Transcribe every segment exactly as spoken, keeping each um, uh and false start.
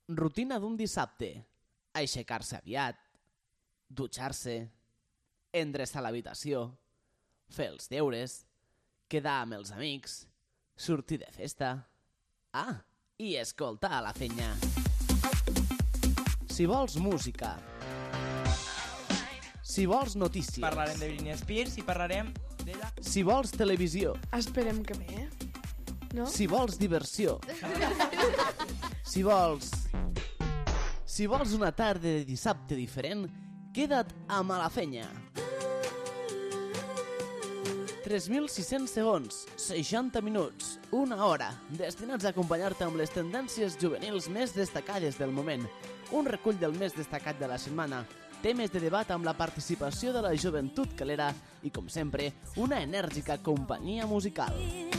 Rutina d'un dissabte. Aixecar-se aviat, dutxar-se, endreçar l'habitació, fer els deures, quedar amb els amics, sortir de festa... Ah, i escoltar a la fenya. Si vols música, si vols notícies... Parlarem de Britney Spears i parlarem d'ella. Si vols televisió... Esperem que bé, no? Si vols diversió... Si vols... Si vols una tarda de dissabte diferent, queda't amb a la fenya. tres mil sis-cents segons, seixanta minuts, una hora, destinats a acompanyar-te amb les tendències juvenils més destacades del moment, un recull del més destacat de la setmana, temes de debat amb la participació de la joventut calera i, com sempre, una enèrgica companyia musical.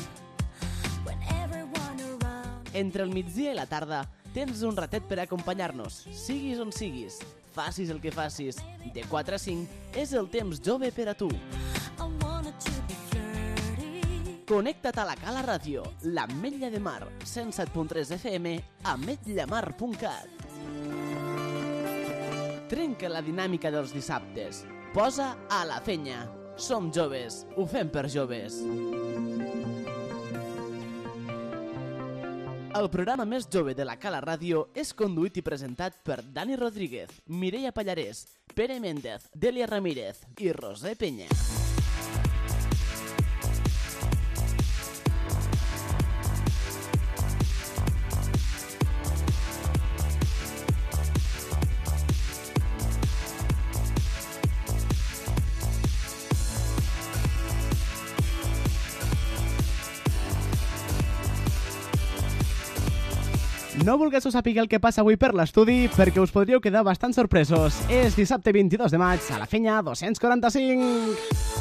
Entre el migdia i la tarda, tens un ratet per acompanyar-nos, siguis on siguis, facis el que facis, de quatre a cinc és el temps jove per a tu. Connecta't a la Cala Ràdio, l'Ametlla de Mar, cent set punt tres F M, ametllamar punt cat. Trenca la dinàmica dels dissabtes. Posa a la fenya. Som joves, ho fem per joves. El programa més jove de la Cala Ràdio és conduït i presentat per Dani Rodríguez, Mireia Pallarès, Pere Méndez, Delia Ramírez i Roser Peña. No volguéssiu saber el que passa avui per l'estudi perquè us podríeu quedar bastant sorpresos. És dissabte vint-i-dos de maig, a la fenya dos-cents quaranta-cinc.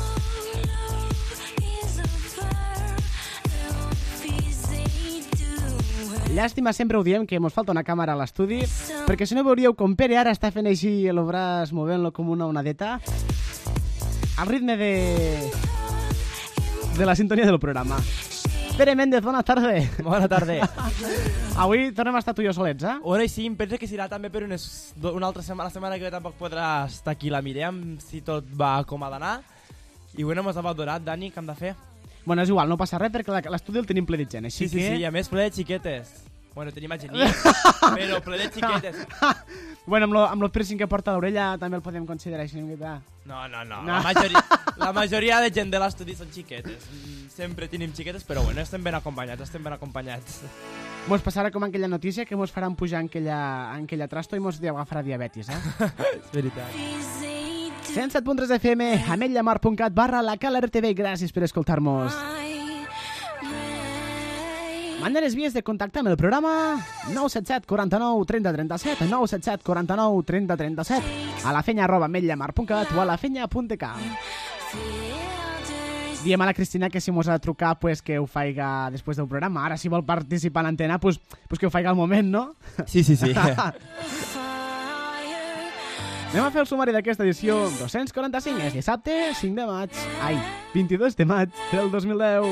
Llàstima, sempre ho diem, que mos falta una càmera a l'estudi, perquè si no veuríeu com Pere ara està fent així el braç, movent-lo com una onadeta, al ritme de... de la sintonia del programa. Pere Méndez, bona tarda. Bona tarda. Avui tornem a estar tu i jo solets, eh? Ora i sí, em penso que serà també per unes, una altra setmana, la setmana que ve tampoc podrà estar aquí la Míriam, si tot va com ha d'anar. I bueno, mos ha abandonat, Dani, què hem de fer? Bueno, és igual, no passa res perquè l'estudi el tenim ple de gent, així sí, sí, que... Sí, sí, a més ple de xiquetes. Bueno, tenim a Gení, però ple de xiquetes. Bueno, amb lo, amb lo piercing que porta a l'orella també el podem considerar així una mica... No, no, no, no. La, majoria, la majoria de gent de l'estudi són xiquetes. Sempre tenim xiquetes, però bueno, estem ben acompanyats, estem ben acompanyats. Mos passarà com aquella notícia que mos faran pujar en aquella, en aquella trasto i mos agafarà diabetis, eh? És veritat. cent set punt tres F M, ametllamar punt cat barra la Cala R T V. Gràcies per escoltar-nos. Manda les vies de contacte amb el programa nou set set quaranta-nou trenta trenta-set, nou set set quaranta-nou trenta trenta-set, a la fenya arroba ametllamar punt cat o a la fenya punt t k. Diem a la Cristina que si mos ha de trucar pues que ho faiga després del programa. Ara si vol participar en l'antena pues, pues que ho faiga al moment, no? Sí, sí, sí. Anem a fer el sumari d'aquesta edició dos-cents quaranta-cinc. És dissabte cinc de maig. Ai, vint-i-dos de maig del dos mil deu.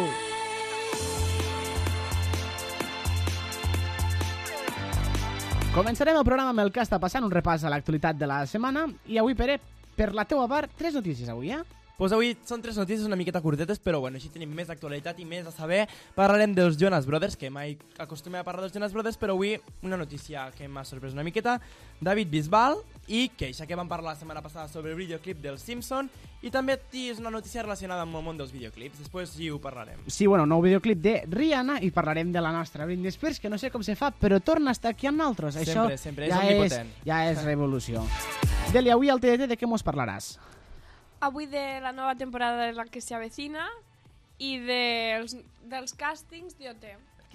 Començarem el programa amb el que està passant, un repàs a l'actualitat de la setmana. I avui, Pere, per la teua part, tres notícies avui, eh? Pues avui són tres notícies una miqueta curtetes, però bueno, així tenim més actualitat i més a saber. Parlarem dels Jonas Brothers, que mai acostumem a parlar dels Jonas Brothers, però avui una notícia que m'ha sorprès una miqueta. David Bisbal i Keisha, que vam parlar la setmana passada sobre el videoclip del Simpson, i també és una notícia relacionada amb el món dels videoclips. Després sí ho parlarem. Sí, bueno, nou videoclip de Rihanna i parlarem de la nostra Britney Spears, que no sé com se fa, però torna a estar aquí amb nosaltres. Sempre, Això sempre, és ja omnipotent. És, ja és revolució. Delia, avui al T D T de què mos parlaràs? Avui de la nova temporada de La que se avecina i dels, dels càstings d'O T.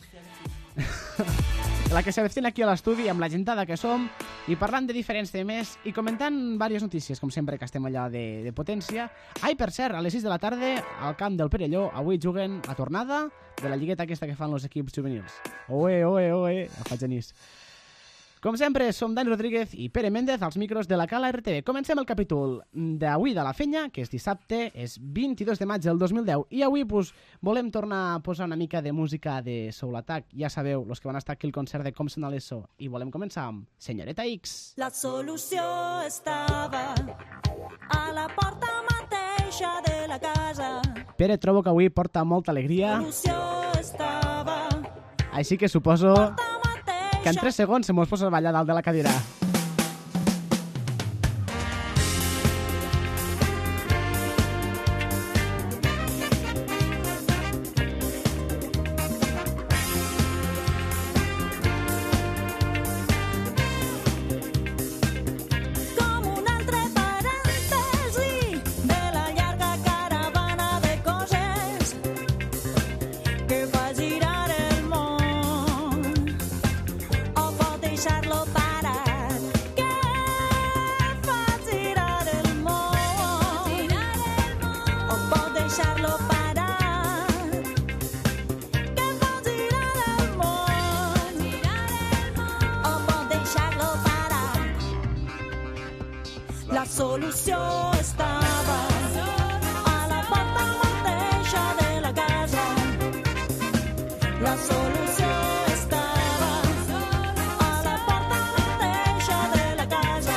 La que s'avecina aquí a l'estudi amb la gentada que som i parlant de diferents temes i comentant diverses notícies, com sempre que estem allà de, de potència. Ai, per cert, a les sis de la tarda al camp del Perelló avui juguen la tornada de la lligueta aquesta que fan els equips juvenils. Oe, oe, oe, a fa genís. Com sempre, som Dani Rodríguez i Pere Méndez als micros de la Cala R T V. Comencem el capítol d'avui de la Fenya, que és dissabte, és vint-i-dos de maig del dos mil deu, i avui pues, volem tornar a posar una mica de música de Soul Attack. Ja sabeu, els que van estar aquí al concert de Com sona l'E S O, i volem començar amb Senyoreta X. La solució estava a la porta mateixa de la casa. Pere, trobo que avui porta molta alegria. La solució estava així que suposo porta que en tres segons se mos posa a ballar dalt de la cadira. com un altre parèntesi de la llarga caravana de coses que fa girar el món. O pot deixar-lo parat, que fa girar el món. O pot deixar-lo parat, que fa girar el món. O pot deixar-lo parat. La solució estava a la porta mateixa de la casa. La solució estava a la porta mateixa de la casa.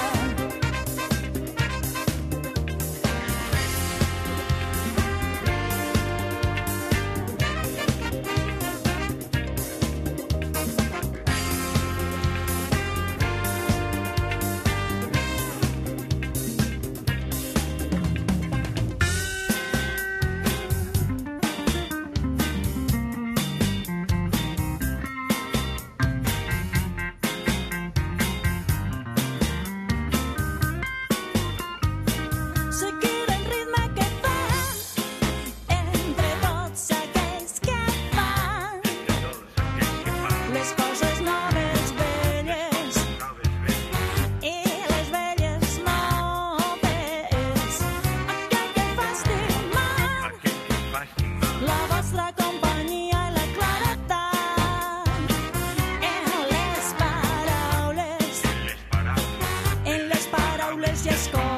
Seguir el ritme que fan entre tots aquells que fan les coses noves velles i les velles noves. Aquell que fa estimar la vostra companyia i la claredat en les paraules, en les paraules i els cors.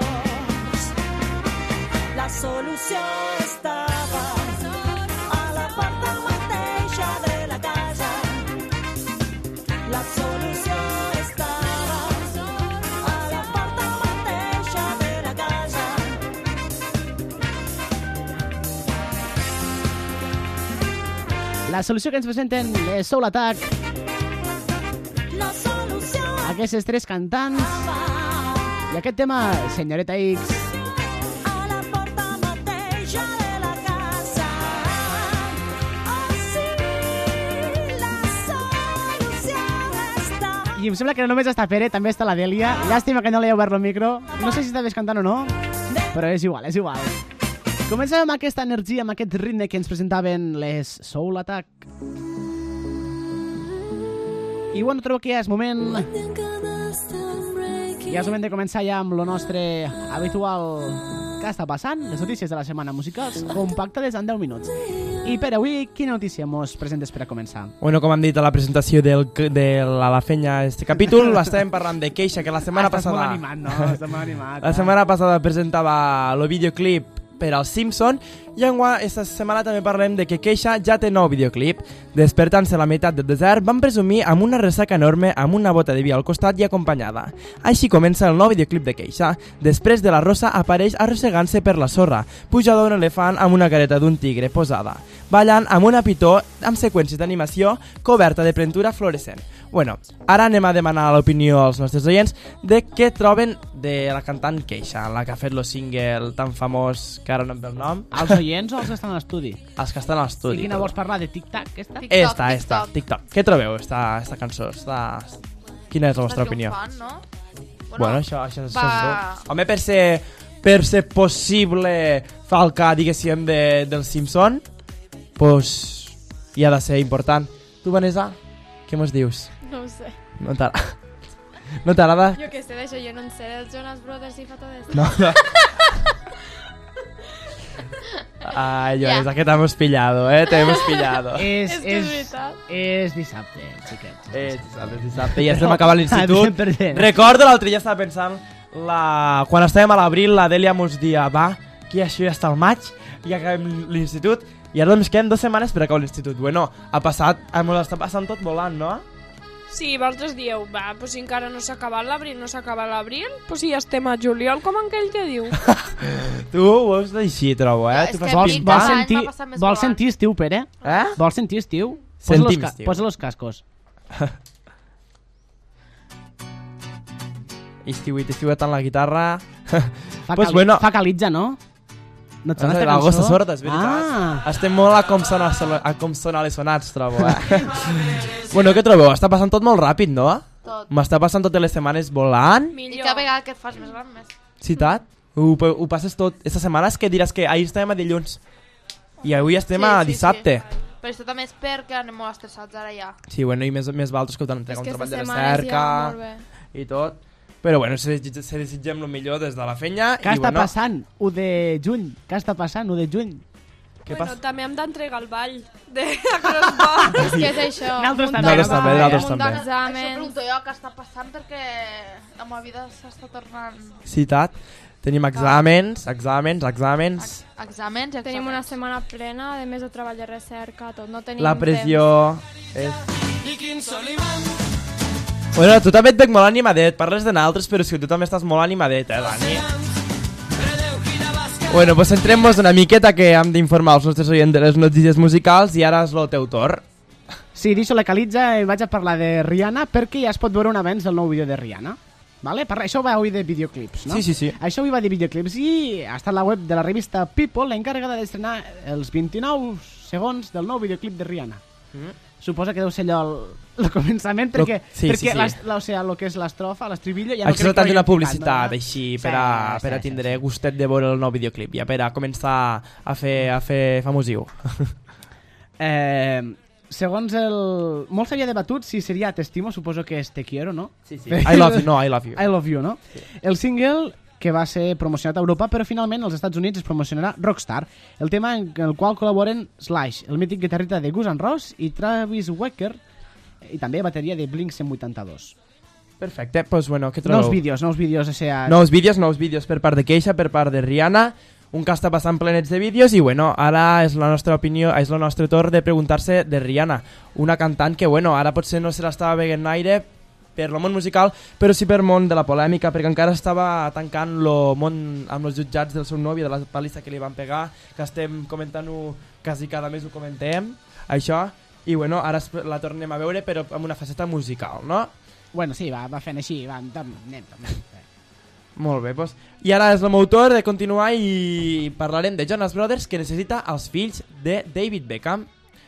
La solució estava a la porta mateixa de la casa. La solució estava a la porta mateixa de la casa. La solució que ens presenten és Soul Attack, La solució aquestes tres cantants, estava i aquest tema, Senyoreta X. a la porta mateixa de la casa. Oh, sí, la solució estava. I em sembla que no només està Pere, també està la Dèlia. Llàstima que no li he obert el micro. No sé si estaves cantant o no, però és igual, és igual. Comencem amb aquesta energia, amb aquest ritme que ens presentaven les Soul Attack. I bueno, trobo que ja és moment, ja és moment de començar ja amb lo nostre habitual que està passant, les notícies de la setmana musicals, compactades en deu minuts. I per avui, quina notícia mos presentes per a començar? Bueno, com hem dit a la presentació del, de la, la Fenya, este capítol, estàvem parlant de Queixa, que la setmana Estàs passada... molt animat, no? Estàs molt animat. La setmana passada presentava el videoclip per als Simpson i enguany, esta setmana també parlem de que Queixa ja té nou videoclip. Despertant-se a la meitat del desert, van presumir amb una ressaca enorme amb una bota de vi al costat i acompanyada. Així comença el nou videoclip de Queixa. Després de la Rosa apareix arrossegant-se per la sorra, pujada d'un elefant amb una careta d'un tigre posada, ballant amb una pitó amb seqüències d'animació coberta de pintura fluorescent. Bueno, ara anem a demanar l'opinió als nostres oients de què troben de la cantant Queixa, la que ha fet el single tan famós que ara no em ve el nom. Els oients o els que estan a l'estudi? Els que estan a I l'estudi. quina vols parlar, de tic-tac, aquesta? TikTok, Esta, esta, TikTok. TikTok. Què trobeu, esta, esta cançó? Esta... Quina és la vostra opinió? Fan, no? Bueno, això, això, això va- és dur. Home, per ser, per ser possible falcar, diguéssim, de, del Simpson, pues, hi ha de ser important. Tu, Vanessa, què mos dius? No ho sé. No t'agrada? No t'agrada? Jo què sé d'això, jo no en sé dels Jonas Brothers i fa tot esto. No, no. Ai, Joanes, aquest hemos pillado, eh? Te hemos pillado. És, És que és és, veritat. és dissabte, xiquets. Eh, dissabte, dissabte, ja estem acabant l'institut. cent per cent. Recordo l'altre dia estava pensant, la... quan estàvem a l'abril, la Dèlia mos dia, va, que això ja està al maig, i acabem l'institut, i ara només queden dues setmanes per acabar l'institut. Bueno, ha passat, ens està passant tot volant, no? Sí, vosaltres dieu, va, pues si encara no s'ha acabat l'abril, no s'ha acabat l'abril, pues si ja estem a juliol, com aquell que diu. Tu ho veus així, trobo, eh? És Tu que fas a mi Vols, pim-pam. vols, cada any sentir, m'ha passat més vols volant. sentir estiu, Pere? Eh? Vols sentir estiu? Posa Sentim los, ca estiu. posa los cascos. Estiuet, estiuet en la guitarra. Fa, Pues cali bueno. fa calitza, no? No et sona esta Algú cançó? està sorda, és veritat. Ah, Estem molt a com sonar, a com sonar les sonats, trobo, eh? Bueno, què trobeu? Està passant tot molt ràpid, no? Tot. M'està passant totes les setmanes volant. I Millor. cada vegada que et fas més gran, més. Citat? Ho, ho passes tot. Esta setmana és que diràs que ahir estàvem a dilluns. I avui estem Sí, a sí, dissabte. Sí. Però això també és perquè anem molt estressats ara ja. Sí, bueno, i més, més valtres que ho t'han És entregat un que treball esta de setmana ja, recerca molt bé. i tot. Però bueno, se, se desitgem el millor des de la fenya. què i, està bueno, passant? u de juny. Què està passant? u de juny. Què Bueno, passa? també hem d'entregar el ball de a Crossbar. És que és això. Nosaltres muntar també, el nosaltres ball, també, nosaltres muntar- també. Això Exàmens. pregunto jo què està passant perquè la meva vida s'està tornant Citat. Tenim exàmens, exàmens, exàmens. ex exàmens i exàmens. Tenim una setmana plena, de més de treball de recerca, tot. No tenim La pressió... És... Quins Solivan. Bueno, tu també et veig molt animadet. Parles de naltres, però és que tu també estàs molt animadet, eh, Dani? Bueno, pues centrem-nos una miqueta que hem d'informar els nostres oients de les notícies musicals i ara és el teu torn. Sí, deixo la calitza i vaig a parlar de Rihanna perquè ja es pot veure un avenç del nou vídeo de Rihanna. Vale? Per això va avui de videoclips, no? Sí, sí, sí. Això avui va de videoclips i ha estat la web de la revista People l'encarregada d'estrenar els vint-i-nou segons del nou videoclip de Rihanna. Mm. Suposa que deu ser allò el, el començament, Lo- perquè, sí, perquè sí, sí. l'es- la, o sigui, el que és l'estrofa, l'estribillo... Ja Això crec s'ha que de una ho hagin publicitat, ficat, no? així, Sí, per a, sí, per a sí, tindre sí. gustet de veure el nou videoclip, ja per a començar a fer, a fer famosiu. Eh, segons el... Molt s'havia debatut si seria T'estimo, suposo que és Te quiero, no? Sí, sí. I love you, no, I love you. I Love You, no? Sí. El single que va ser promocionat a Europa, però finalment als Estats Units es promocionarà Rockstar, el tema en el qual col·laboren Slash, el mític guitarrista de Guns N' Roses, i Travis Wecker, i també bateria de Blink cent vuitanta-dos. Perfecte, doncs pues bueno, què trobeu? Nous vídeos, nous vídeos, o sea... Nous vídeos, nous vídeos per part de Queixa, per part de Rihanna, un que està passant plenets de vídeos i bueno, ara és la nostra opinió, és el nostre torn de preguntar-se de Rihanna, una cantant que bueno, ara potser no se l'estava veient gaire per el món musical, però sí per món de la polèmica, perquè encara estava tancant el món amb els jutjats del seu nòvio, de la pal·lissa que li van pegar, que estem comentant-ho, quasi cada mes ho comentem, això, i bueno, ara es- la tornem a veure, però amb una faceta musical, no? Bueno, sí, va, va fent així, va, anem, anem, anem. Molt bé, doncs. I ara és el meu torn de continuar i parlarem de Jonas Brothers, que necessita els fills de David Beckham.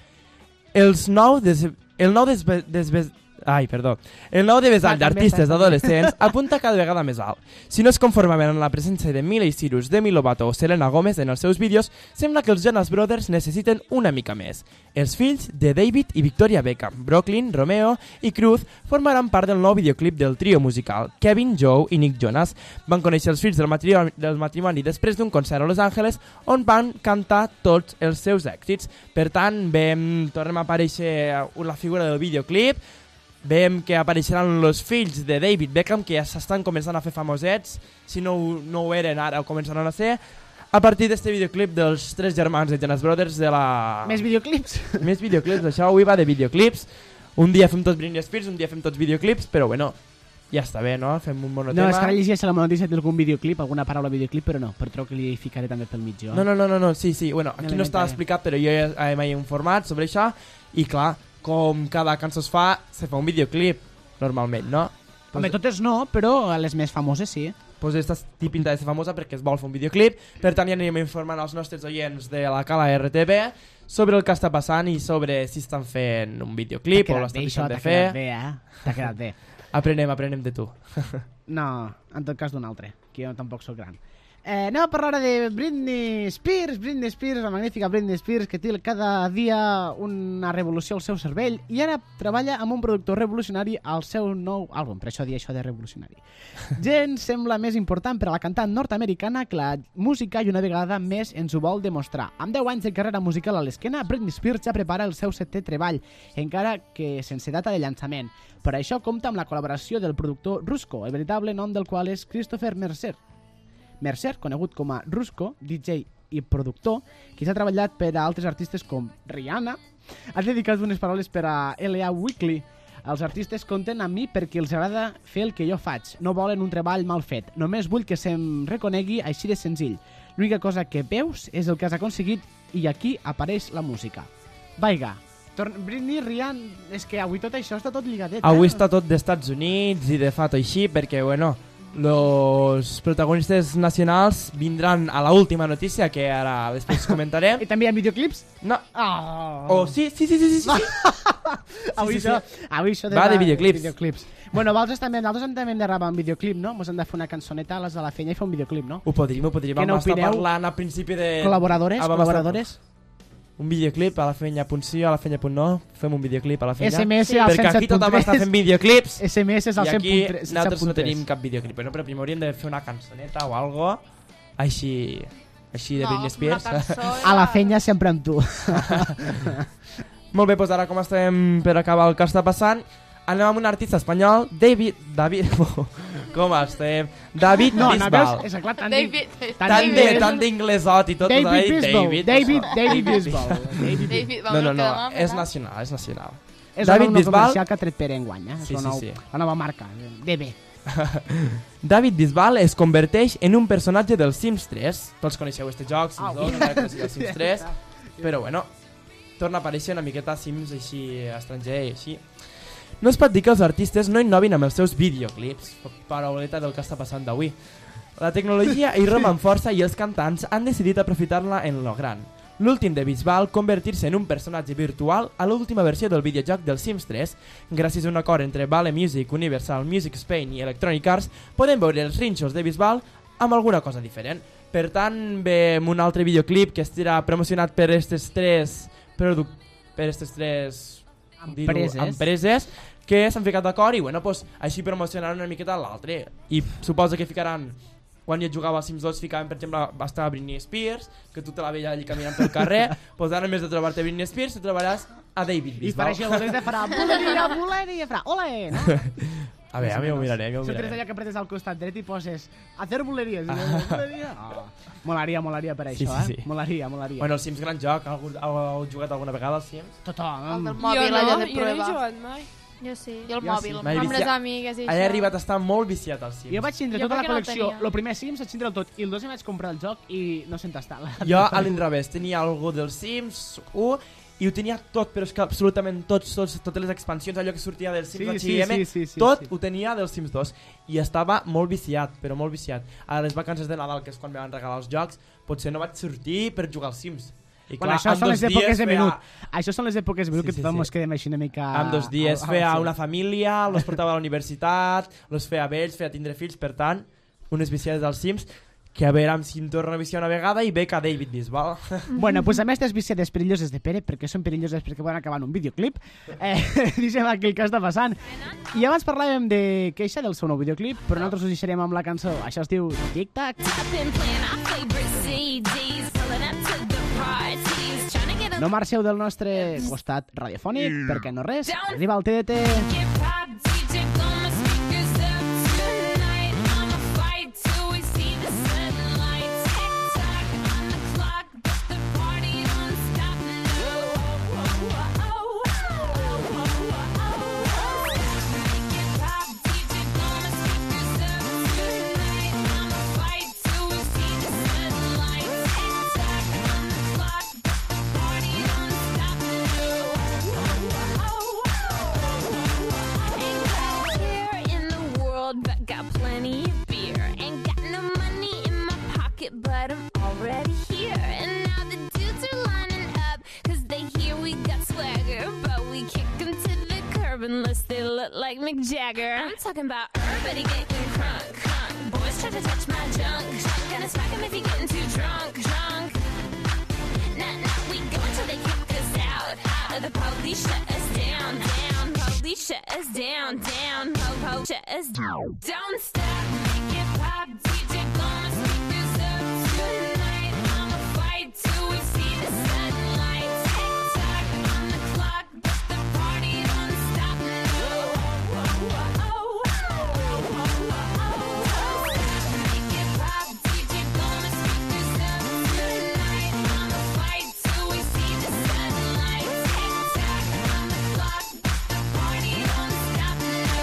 Els nou des... El nou desbe... desbe... Ai, perdó. El nou de vessall Va, també d'artistes està- adolescents apunta cada vegada més alt. Si no es conformaven amb la presència de Miley Cyrus, Demi Lovato o Selena Gomez en els seus vídeos, sembla que els Jonas Brothers necessiten una mica més. Els fills de David i Victoria Beckham, Brooklyn, Romeo i Cruz, formaran part del nou videoclip del trio musical. Kevin, Joe i Nick Jonas van conèixer els fills del matrimoni, del matrimoni després d'un concert a Los Angeles on van cantar tots els seus èxits. Per tant, vam, tornem a aparèixer la figura del videoclip, veiem que apareixeran els fills de David Beckham, que ja s'estan començant a fer famosets, si no, ho- no ho eren ara, ho començaran a ser, a partir d'este videoclip dels tres germans de Jonas Brothers de la... Més videoclips? Més videoclips, això avui va de videoclips. Un dia fem tots Britney Spears, un dia fem tots videoclips, però bueno, ja està bé, no? Fem un monotema. No, és que ara llegeixo la notícia d'algun videoclip, alguna paraula videoclip, però no, per trobo que li ficaré també pel mig jo. No, no, no, no, no, sí, sí, bueno, aquí Me no està l'inventaré. explicat, però jo ja m'he informat sobre això, i clar, com cada cançó es fa, se fa un videoclip, normalment, no? Home, totes no, però a les més famoses sí. Pues esta té pinta de ser famosa perquè es vol fer un videoclip, per tant ja anirem informant als nostres oients de la Cala R T V sobre el que està passant i sobre si estan fent un videoclip o l'estan deixant de t'ha fer. quedat bé, eh? T'ha quedat bé. Aprenem, aprenem de tu. No, en tot cas d'un altre, que jo tampoc sóc gran. Eh, anem a parlar ara de Britney Spears, Britney Spears, la magnífica Britney Spears, que té cada dia una revolució al seu cervell i ara treballa amb un productor revolucionari al seu nou àlbum, per això dir això de revolucionari. Gens sembla més important per a la cantant nord-americana que la música i una vegada més ens ho vol demostrar. Amb deu anys de carrera musical a l'esquena, Britney Spears ja prepara el seu setè treball, encara que sense data de llançament. Per això compta amb la col·laboració del productor Rusko, el veritable nom del qual és Christopher Mercer. Mercer, conegut com a Rusko, D J i productor, que s'ha treballat per a altres artistes com Rihanna, ha dedicat unes paraules per a L A Weekly. Els artistes compten amb mi perquè els agrada fer el que jo faig. No volen un treball mal fet. Només vull que se'm reconegui així de senzill. L'única cosa que veus és el que has aconseguit i aquí apareix la música. Vaiga, Britney, Rihanna... És que avui tot això està tot lligadet. Avui eh? està tot d'Estats Units i de fato així perquè, bueno... Los protagonistes nacionals vindran a la última notícia que ara després comentarem. I també hi ha videoclips? No. Oh. Oh, sí, sí, sí, sí, sí, sí. avui, sí, això, sí. avui això de Va de la- videoclips. videoclips. Bueno, vosaltres també, nosaltres també hem de gravar un videoclip, no? Mos hem de fer una cançoneta a les de la feina i fer un videoclip, no? Ho podríem, ho podríem. Què Vam estar n'opineu? parlant a principi de... Col·laboradores, Ah, vam estar- col·laboradores. Un videoclip a la fenya.sí, a la fenya.no, fem un videoclip a la fenya. S M S al Perquè aquí tothom està fent videoclips S M S al i aquí cent punt tres. nosaltres no tenim cap videoclip. Però, però primer hauríem de fer una cançoneta o algo així, així de No, Britney Spears. una cançó A la feina sempre amb tu. Molt bé, doncs ara com estem per acabar el que està passant, anem amb un artista espanyol, David... David... com estem? David No, no, Bisbal. veus? És clar, tant David, tant Tant de, d'inglès. tant d'inglesot i tot. David ahí, Bisbal. David, David, David Bisbal. David Bisbal. David, No, no, no, quedar, és ¿verdad? nacional, és nacional. És David el nou Bisbal- comercial que ha tret Pere enguany, eh? Sí, És la, sí, nou, sí. la nova marca, D B. David Bisbal es converteix en un personatge del Sims tres. Tots coneixeu este joc, Sims Au. dos, encara que no sigui el Sims tres. Però bueno, torna a aparèixer una miqueta Sims així estranger i així. No es pot dir que els artistes no innovin amb els seus videoclips. Parauleta del que està passant d'avui. La tecnologia hi roma amb força i els cantants han decidit aprofitar-la en lo gran. L'últim de Bisbal, convertir-se en un personatge virtual a l'última versió del videojoc del Sims tres. Gràcies a un acord entre Vale Music, Universal Music Spain i Electronic Arts, podem veure els rinxos de Bisbal amb alguna cosa diferent. Per tant, ve un altre videoclip que estarà promocionat per aquestes tres produc per aquestes tres Empreses. dir-ho, empreses que s'han ficat d'acord i bueno, pues, així promocionaran una miqueta l'altre. I suposo que ficaran, quan jo jugava als Sims dos ficaven, per exemple, va estar Britney Spears, que tu te la veia allí caminant pel carrer, pues ara en vez de trobar-te Britney Spears te trobaràs a David I Bisbal. per això l'Oleta farà buleria, buleria, farà ole, no? A veure, a mi ho miraré, a mi ho Si tres miraré. allà que apretes al costat dret i poses hacer buleries. I dius, buleria. Oh, molaria, molaria per Sí, això, sí, eh? sí. Molaria, molaria. Bueno, el Sims gran joc, heu, heu jugat alguna vegada al Sims? El Tothom. del Jo mòbil, no, allò de jo no he prueba. jugat mai. Jo sí. I el Jo mòbil. sí. M'he Amb les viciat- amigues i He això. arribat a estar molt viciat al Sims. Jo vaig tindre Jo tota la perquè no el col·lecció. tenia. El primer Sims vaig tindre el tot. I el dos em vaig comprar el joc i no sé on està. Jo a l'inrevés, tenia algo del Sims u i ho tenia tot, però és que absolutament tots, tots, totes les expansions, allò que sortia del Sims Sí, H sí, M, sí, sí, sí, tot sí. ho tenia del Sims dos i estava molt viciat, però molt viciat. A les vacances de Nadal, que és quan me van regalar els jocs, potser no vaig sortir per jugar als Sims. I Bueno, això en són dos les èpoques dies de feia- menut. Això són les èpoques de menut Sí, que sí, tothom sí. ens quedem així una mica... En dos dies al- al- feia sí. una família, los portava a la universitat, los feia vells, feia tindre fills, per tant, unes viciades als Sims, que a veure si em torno a viciar una vegada i bec a David Bisbal. Bueno, pues amb aquestes viciades perilloses de Pere, perquè són perilloses perquè poden acabar en un videoclip, eh, deixem aquí el que està passant. I abans parlàvem de queixa del seu nou videoclip, però nosaltres us deixarem amb la cançó. Això es diu Tic Tac. No marxeu del nostre costat radiofònic, perquè no res, arriba el T D T. But got plenty of beer. Ain't got no money in my pocket, but I'm already here. And now the dudes are lining up, cause they hear we got swagger. But we kick them to the curb unless they look like Mick Jagger. I'm talking about everybody getting crunk, crunk. Boys Just try to touch my junk. Gonna smack him if he getting too drunk. Drunk. Nah, nah, we go until they kick us out. Out. The police shut us down. Down. Police shut us down. Down. Po-po shut us down. Don't stop. Make it pop. D J gonna speak this up tonight. I'ma fight till we see the sunlight. Tick tock on the clock, but the party don't stop. No. Make it pop. D J gonna speak this up tonight. I'ma fight till we see the sunlight. Tick tock on the clock, but the party don't stop.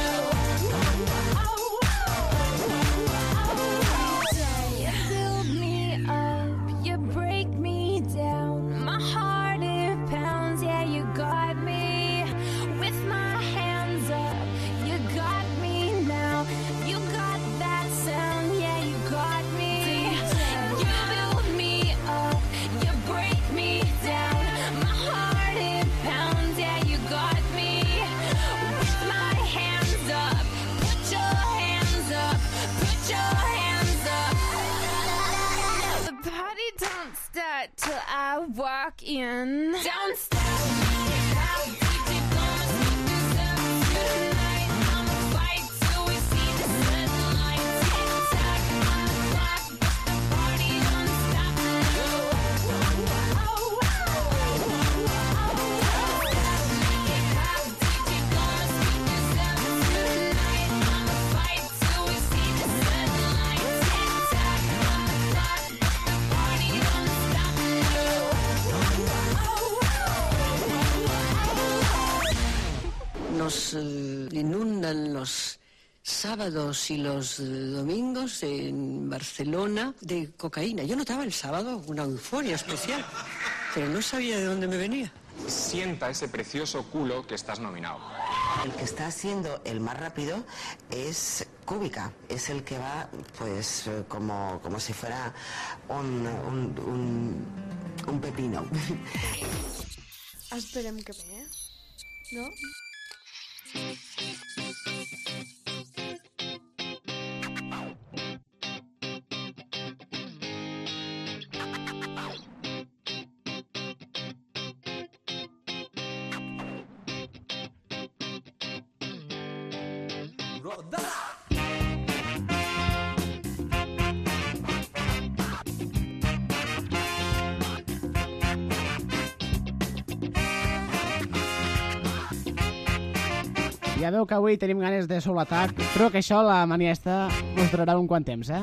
You build me up, you break me down. My heart it pounds, yeah, you got me. With my hands up, you got me now. You got that sound, yeah, you got me. You build me up, you break me down. My heart it pounds, yeah, you got me. With my hands up, put your hands up, put your hands up. The party don't start till I walk in. Don't stop. Nos eh, inundan los sábados y los eh, domingos en Barcelona de cocaína. Yo notaba el sábado una euforia especial, pero no sabía de dónde me venía. Sienta ese precioso culo que estás nominado. El que está siendo el más rápido es Cúbica, es el que va pues eh, como, como si fuera un, un, un, un pepino. Esperem que bé, no? Ja veu que avui tenim ganes de soul-atac, però que això la mania esta us durarà un quant temps, eh?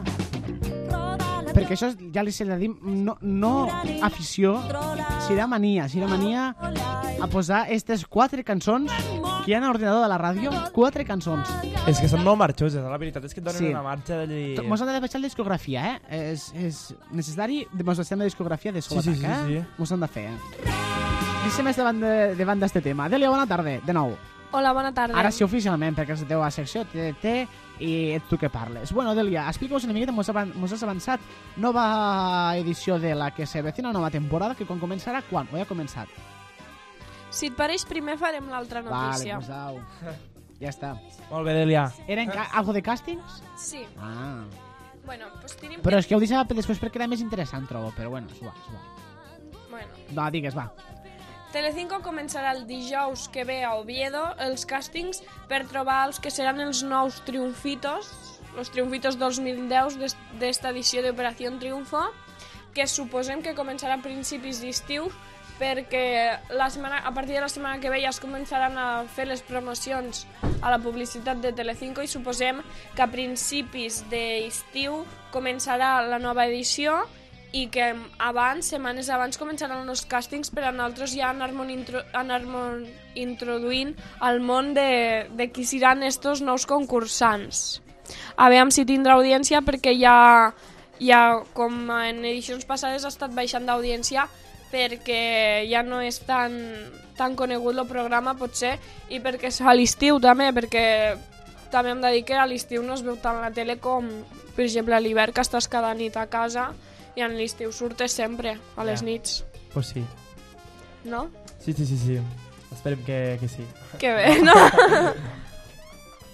Perquè això ja li sé de dir, no, no afició, serà mania, serà mania a posar aquestes quatre cançons que hi ha a l'ordinador de la ràdio, quatre cançons. És que són molt marxoses, la veritat és que et donen Sí. una marxa d'allí... Mos han de baixar la discografia, eh? És, és necessari mos baixem la discografia de soul-atac, Sí, sí, sí, eh? sí. Mos han de fer, eh? Deixem més davant de, davant d'este tema. Delia, bona tarda, de nou. Hola, bona tarda. Ara sí, oficialment, perquè és la teva secció, T T, i ets tu que parles. Bueno, Delia, explica'us una miqueta, mos, avan mos has avançat nova edició de la que se vecina, nova temporada, que quan començarà, quan? O ja ha començat? Si et pareix, primer farem l'altra notícia. Vale, pues au. Ja està. Molt bé, Delia. Era en algo de càstings? Sí. Ah. Bueno, pues tenim Però que... és que ho deixava per després perquè era més interessant, trobo, però bueno, és igual, és igual. Bueno. Va, digues, va. Telecinco començarà el dijous que ve a Oviedo els càstings per trobar els que seran els nous triunfitos, els triunfitos dos mil deu d'esta edició d'Operació Triunfo, que suposem que començarà a principis d'estiu, perquè la setmana, a partir de la setmana que ve ja es començaran a fer les promocions a la publicitat de Telecinco i suposem que a principis d'estiu començarà la nova edició i que abans, setmanes abans, començaran els càstings per a nosaltres ja anar-nos intro, anar introduint al món de, de qui seran estos nous concursants. A veure si tindrà audiència, perquè ja, ja, com en edicions passades, ha estat baixant d'audiència perquè ja no és tan, tan conegut el programa, potser, i perquè és a l'estiu també, perquè també hem de dir que a l'estiu no es veu tant la tele com, per exemple, a l'hivern, que estàs cada nit a casa, i en l'estiu surtes sempre, a les Ja. nits. Pues sí. No? Sí, sí, sí, sí. Esperem que, que sí. Que bé, no?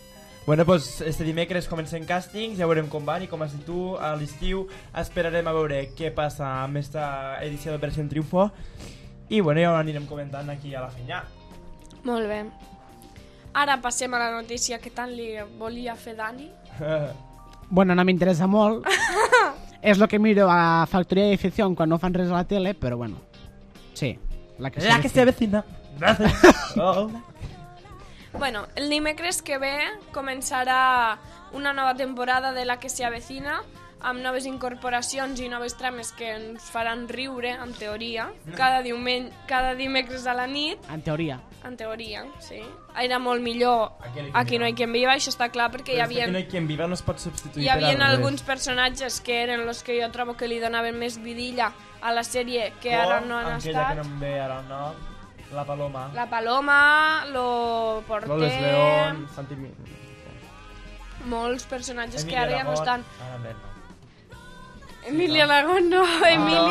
Bueno, pues este dimecres comencem càstings, ja veurem com van i com has dit tu, a l'estiu esperarem a veure què passa amb esta edició d'Operació Triunfo i bueno, ja ho anirem comentant aquí a la fenya. Molt bé. Ara passem a la notícia que tant li volia fer Dani. Bueno, no m'interessa molt. És lo que miro a Factoria de Ficción quan no fan res a la tele, però bueno. Sí. La que, la que se avecina. Oh. Bueno, el dimecres que ve començarà una nova temporada de La que se avecina amb noves incorporacions i noves trames que ens faran riure, en teoria, cada, diumenge, cada dimecres a la nit. En teoria. En teoria, sí. Era molt millor Aquí no hi quien viva, això està clar, perquè hi havia... Aquí no hi quien viva no es pot substituir hi per havia altres. alguns personatges que eren els que jo trobo que li donaven més vidilla a la sèrie que Com ara no han aquella estat. que no em ve ara el nom, la Paloma. La Paloma, lo Porter... Loles León, Santi... Molts personatges Emilia que ara ja no Aragón. estan. Ara bé, no. Emilia Aragón no, Emilia...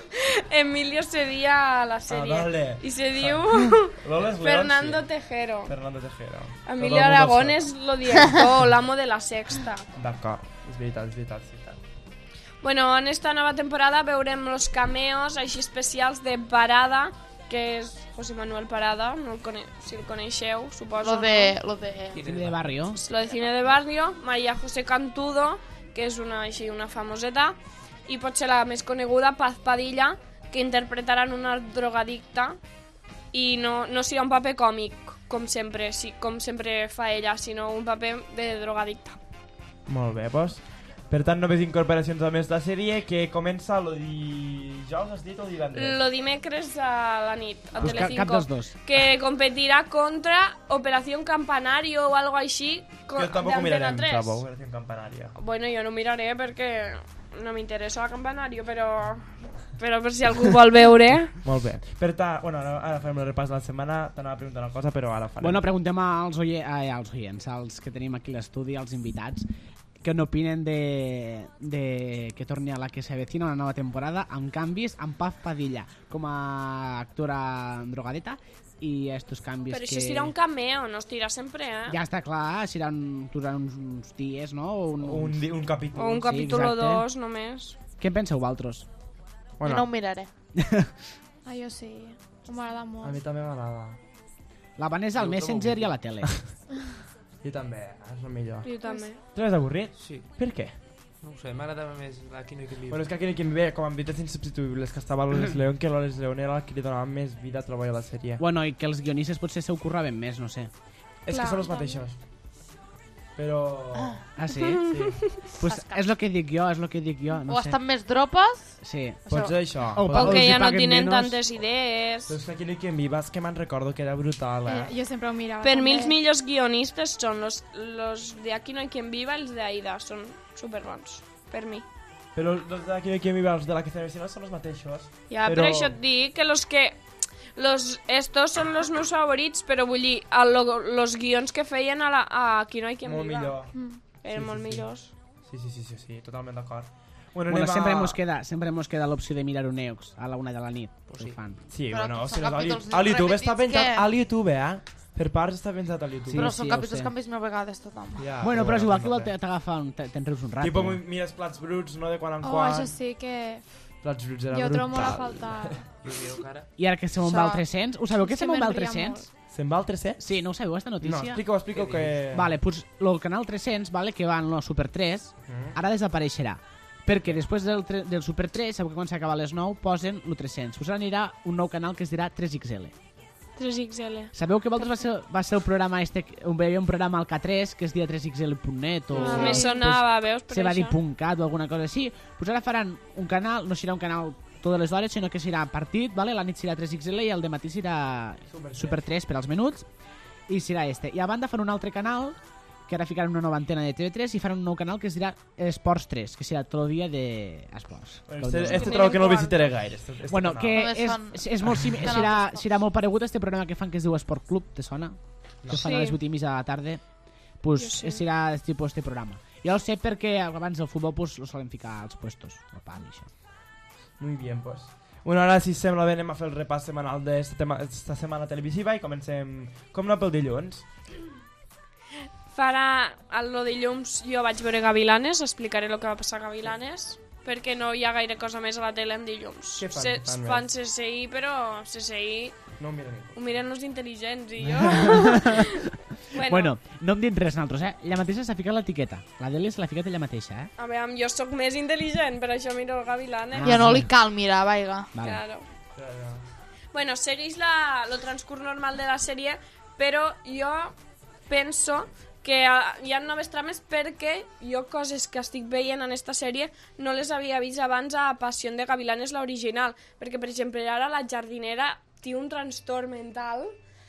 Emilio seria a la sèrie. Ah, vale. I se diu Loles León, Fernando sí. Tejero. Fernando Tejero. Emilio Aragón és lo director, l'amo de la Sexta. D'acord, és veritat, és veritat, és veritat. Bueno, en esta nova temporada veurem los cameos així especials de Parada, que és José Manuel Parada, no el cone si el coneixeu, suposo. Lo de... no? Lo de... Cine de barrio. Lo de Cine de Barrio, María José Cantudo, que és una, així, una famoseta, i potser la més coneguda, Paz Padilla, que interpretaran una drogadicta, i no, no serà un paper còmic, com sempre, sí, com sempre fa ella, sinó un paper de drogadicta. Molt bé, doncs. Per tant, noves incorporacions a més de la sèrie que comença el dijous, has dit, o divendres? Lo dimecres a la nit, a Pues Telecinco. cap dels dos. Que competirà contra Operación Campanario o algo així co- Jo tampoc de ho mirarem, Antena tres. tampoc, Operació Campanaria. Bueno, jo no miraré perquè no m'interessa el Campanario, però... però per si algú vol veure... Molt bé. Per tant, bueno, ara, ara farem el repàs de la setmana, t'anava a preguntar una cosa, però ara farem. Bueno, preguntem als, oie... Ai, als oients, als que tenim aquí a l'estudi, als invitats, què n'opinen de, de que torni a La que se avecina una nova temporada amb canvis amb Paz Padilla com a actora drogadeta i estos canvis Però que... això serà un cameo, no es tira sempre, eh? Ja està clar, serà un, durant uns, uns dies, no? O un, Un, di- un capítol. O un Sí, capítol o exacte. dos, només. Què en penseu vosaltres? Bueno. Jo no ho miraré. Ah, jo sí. M'agrada A molt. mi també m'agrada. La Vanessa al Jo ho trobo Messenger bé. i a la tele. Jo també, és el millor. Jo també. T'has avorrit? Sí. Per què? No ho sé, m'agradava més Aquí no hi viure. Bueno, és que aquí no hi quien vive, com a veritats insubstituïbles, que estava Loles León, que Loles León era el que li donava més vida a treballar a la sèrie. Bueno, i que els guionistes potser se ho curraven més, no sé. És Clar, que són els mateixos. Però... Ah, sí? Sí. Pues és el que dic jo, és el que dic jo. No O sé. estan més dropes... Sí. Pot ser això. O, O que els hi ja no paguen tenen menos. tantes idees. Però és que aquí no hi quien viva, és que me'n recordo que era brutal, eh? Eh, jo sempre ho mirava. Per mi també. els millors guionistes són los, los de Aquí no hay quien viva i els de Aida. Són superbons, per mi. Però els d'aquí no hi quien viva, els de La que se avecina són els mateixos. Ja, però... però això et dic que los que... Los, estos són los meus favorits, però vull dir, a lo, los guions que feien a, la, a Aquí no hay quien Molt viva. millor. Mm. Eren Sí, molt sí, sí. millors. Sí, sí, sí, sí, sí, totalment d'acord. Bueno, Bueno, anem sempre a... mos queda, sempre mos queda l'opció de mirar un Eux a la una de la nit. Pues Sí. sí. Fan. Sí, Però bueno, són si no, al capítols al YouTube està repetits penjat que- al YouTube, eh? Per parts està penjat al YouTube. Sí, Però sí, són ja ho capítols sé. que han vist mil vegades tothom. Ja, Bueno, però és igual que igual no sé. t'agafa un... te- te'n rius un rato. Tipo, mires plats bruts, no? De quan en Oh, quan. això sí que... Plats bruts era Jo ho trobo molt a brutal. faltar. Jo ho miro encara. I ara que se me'n Això- va al tres-cents... Ho sabeu que És se que me'n va al me'n ria tres-cents? Se'n va al tres-cents? Sí, no ho sabeu, esta No, notícia? explica-ho, explica-ho que... Vale, pues el canal tres-cents, vale, que va en el Super tres, Mm. ara desapareixerà. Perquè després del, tre- del Super tres, sabeu que quan s'acaba a les nou, posen el tres-cents. Pues ara anirà un nou canal que es dirà tres X L. tres X L. Sabeu que vosaltres va ser, va ser el programa este, un, hi havia un programa al K tres que es deia tres X L punt net o... Ah, me sonava, veus, per se va dir això. .cat o alguna cosa així. Pues ara faran un canal, no serà un canal totes les hores, sinó que serà partit, vale? La nit serà tres X L i el dematí serà Super tres. Super tres per als menuts i serà este. I a banda fan un altre canal que ara ficaran una nova antena de T V tres i faran un nou canal que es dirà Esports tres, que serà tot el dia d'esports. Bueno, Este, este trobo que no el visitaré gaire. Este, este Bueno, canal. que Només és, fan és, és molt simi- canals serà, d'esports. serà molt paregut a este programa que fan que es diu Esport Club, te sona? Que fan a Sí. les vuit i mitja de la tarda. Pues Jo sé. serà el tipus este programa. Jo ho sé perquè abans del futbol pues, lo solen ficar als puestos, el pan i això. Muy bien, pues. Bueno, ara, si sembla bé, anem a fer el repàs semanal d'esta tema- esta setmana televisiva i comencem, com no, pel dilluns. farà el lo de llums. Jo vaig veure Gavilanes, explicaré el que va passar a Gavilanes, perquè no hi ha gaire cosa més a la tele en dilluns. Què fan? Se, fan fan C S I, però C S I no ho mira ningú. ho miren els intel·ligents i jo... bueno. bueno, no em dit res nosaltres, eh? Ella mateixa s'ha ficat l'etiqueta. La Dèlia se l'ha ficat ella mateixa, eh? A veure, jo sóc més intel·ligent, per això miro el Gavilanes. Ah, ja no li cal mirar, vaiga. Vale. Claro. Bueno, segueix la, lo transcurs normal de la sèrie, però jo penso que hi ha noves trames perquè jo coses que estic veient en esta sèrie no les havia vist abans a Pasión de Gavilanes, l'original. Perquè, per exemple, ara la jardinera té un trastorn mental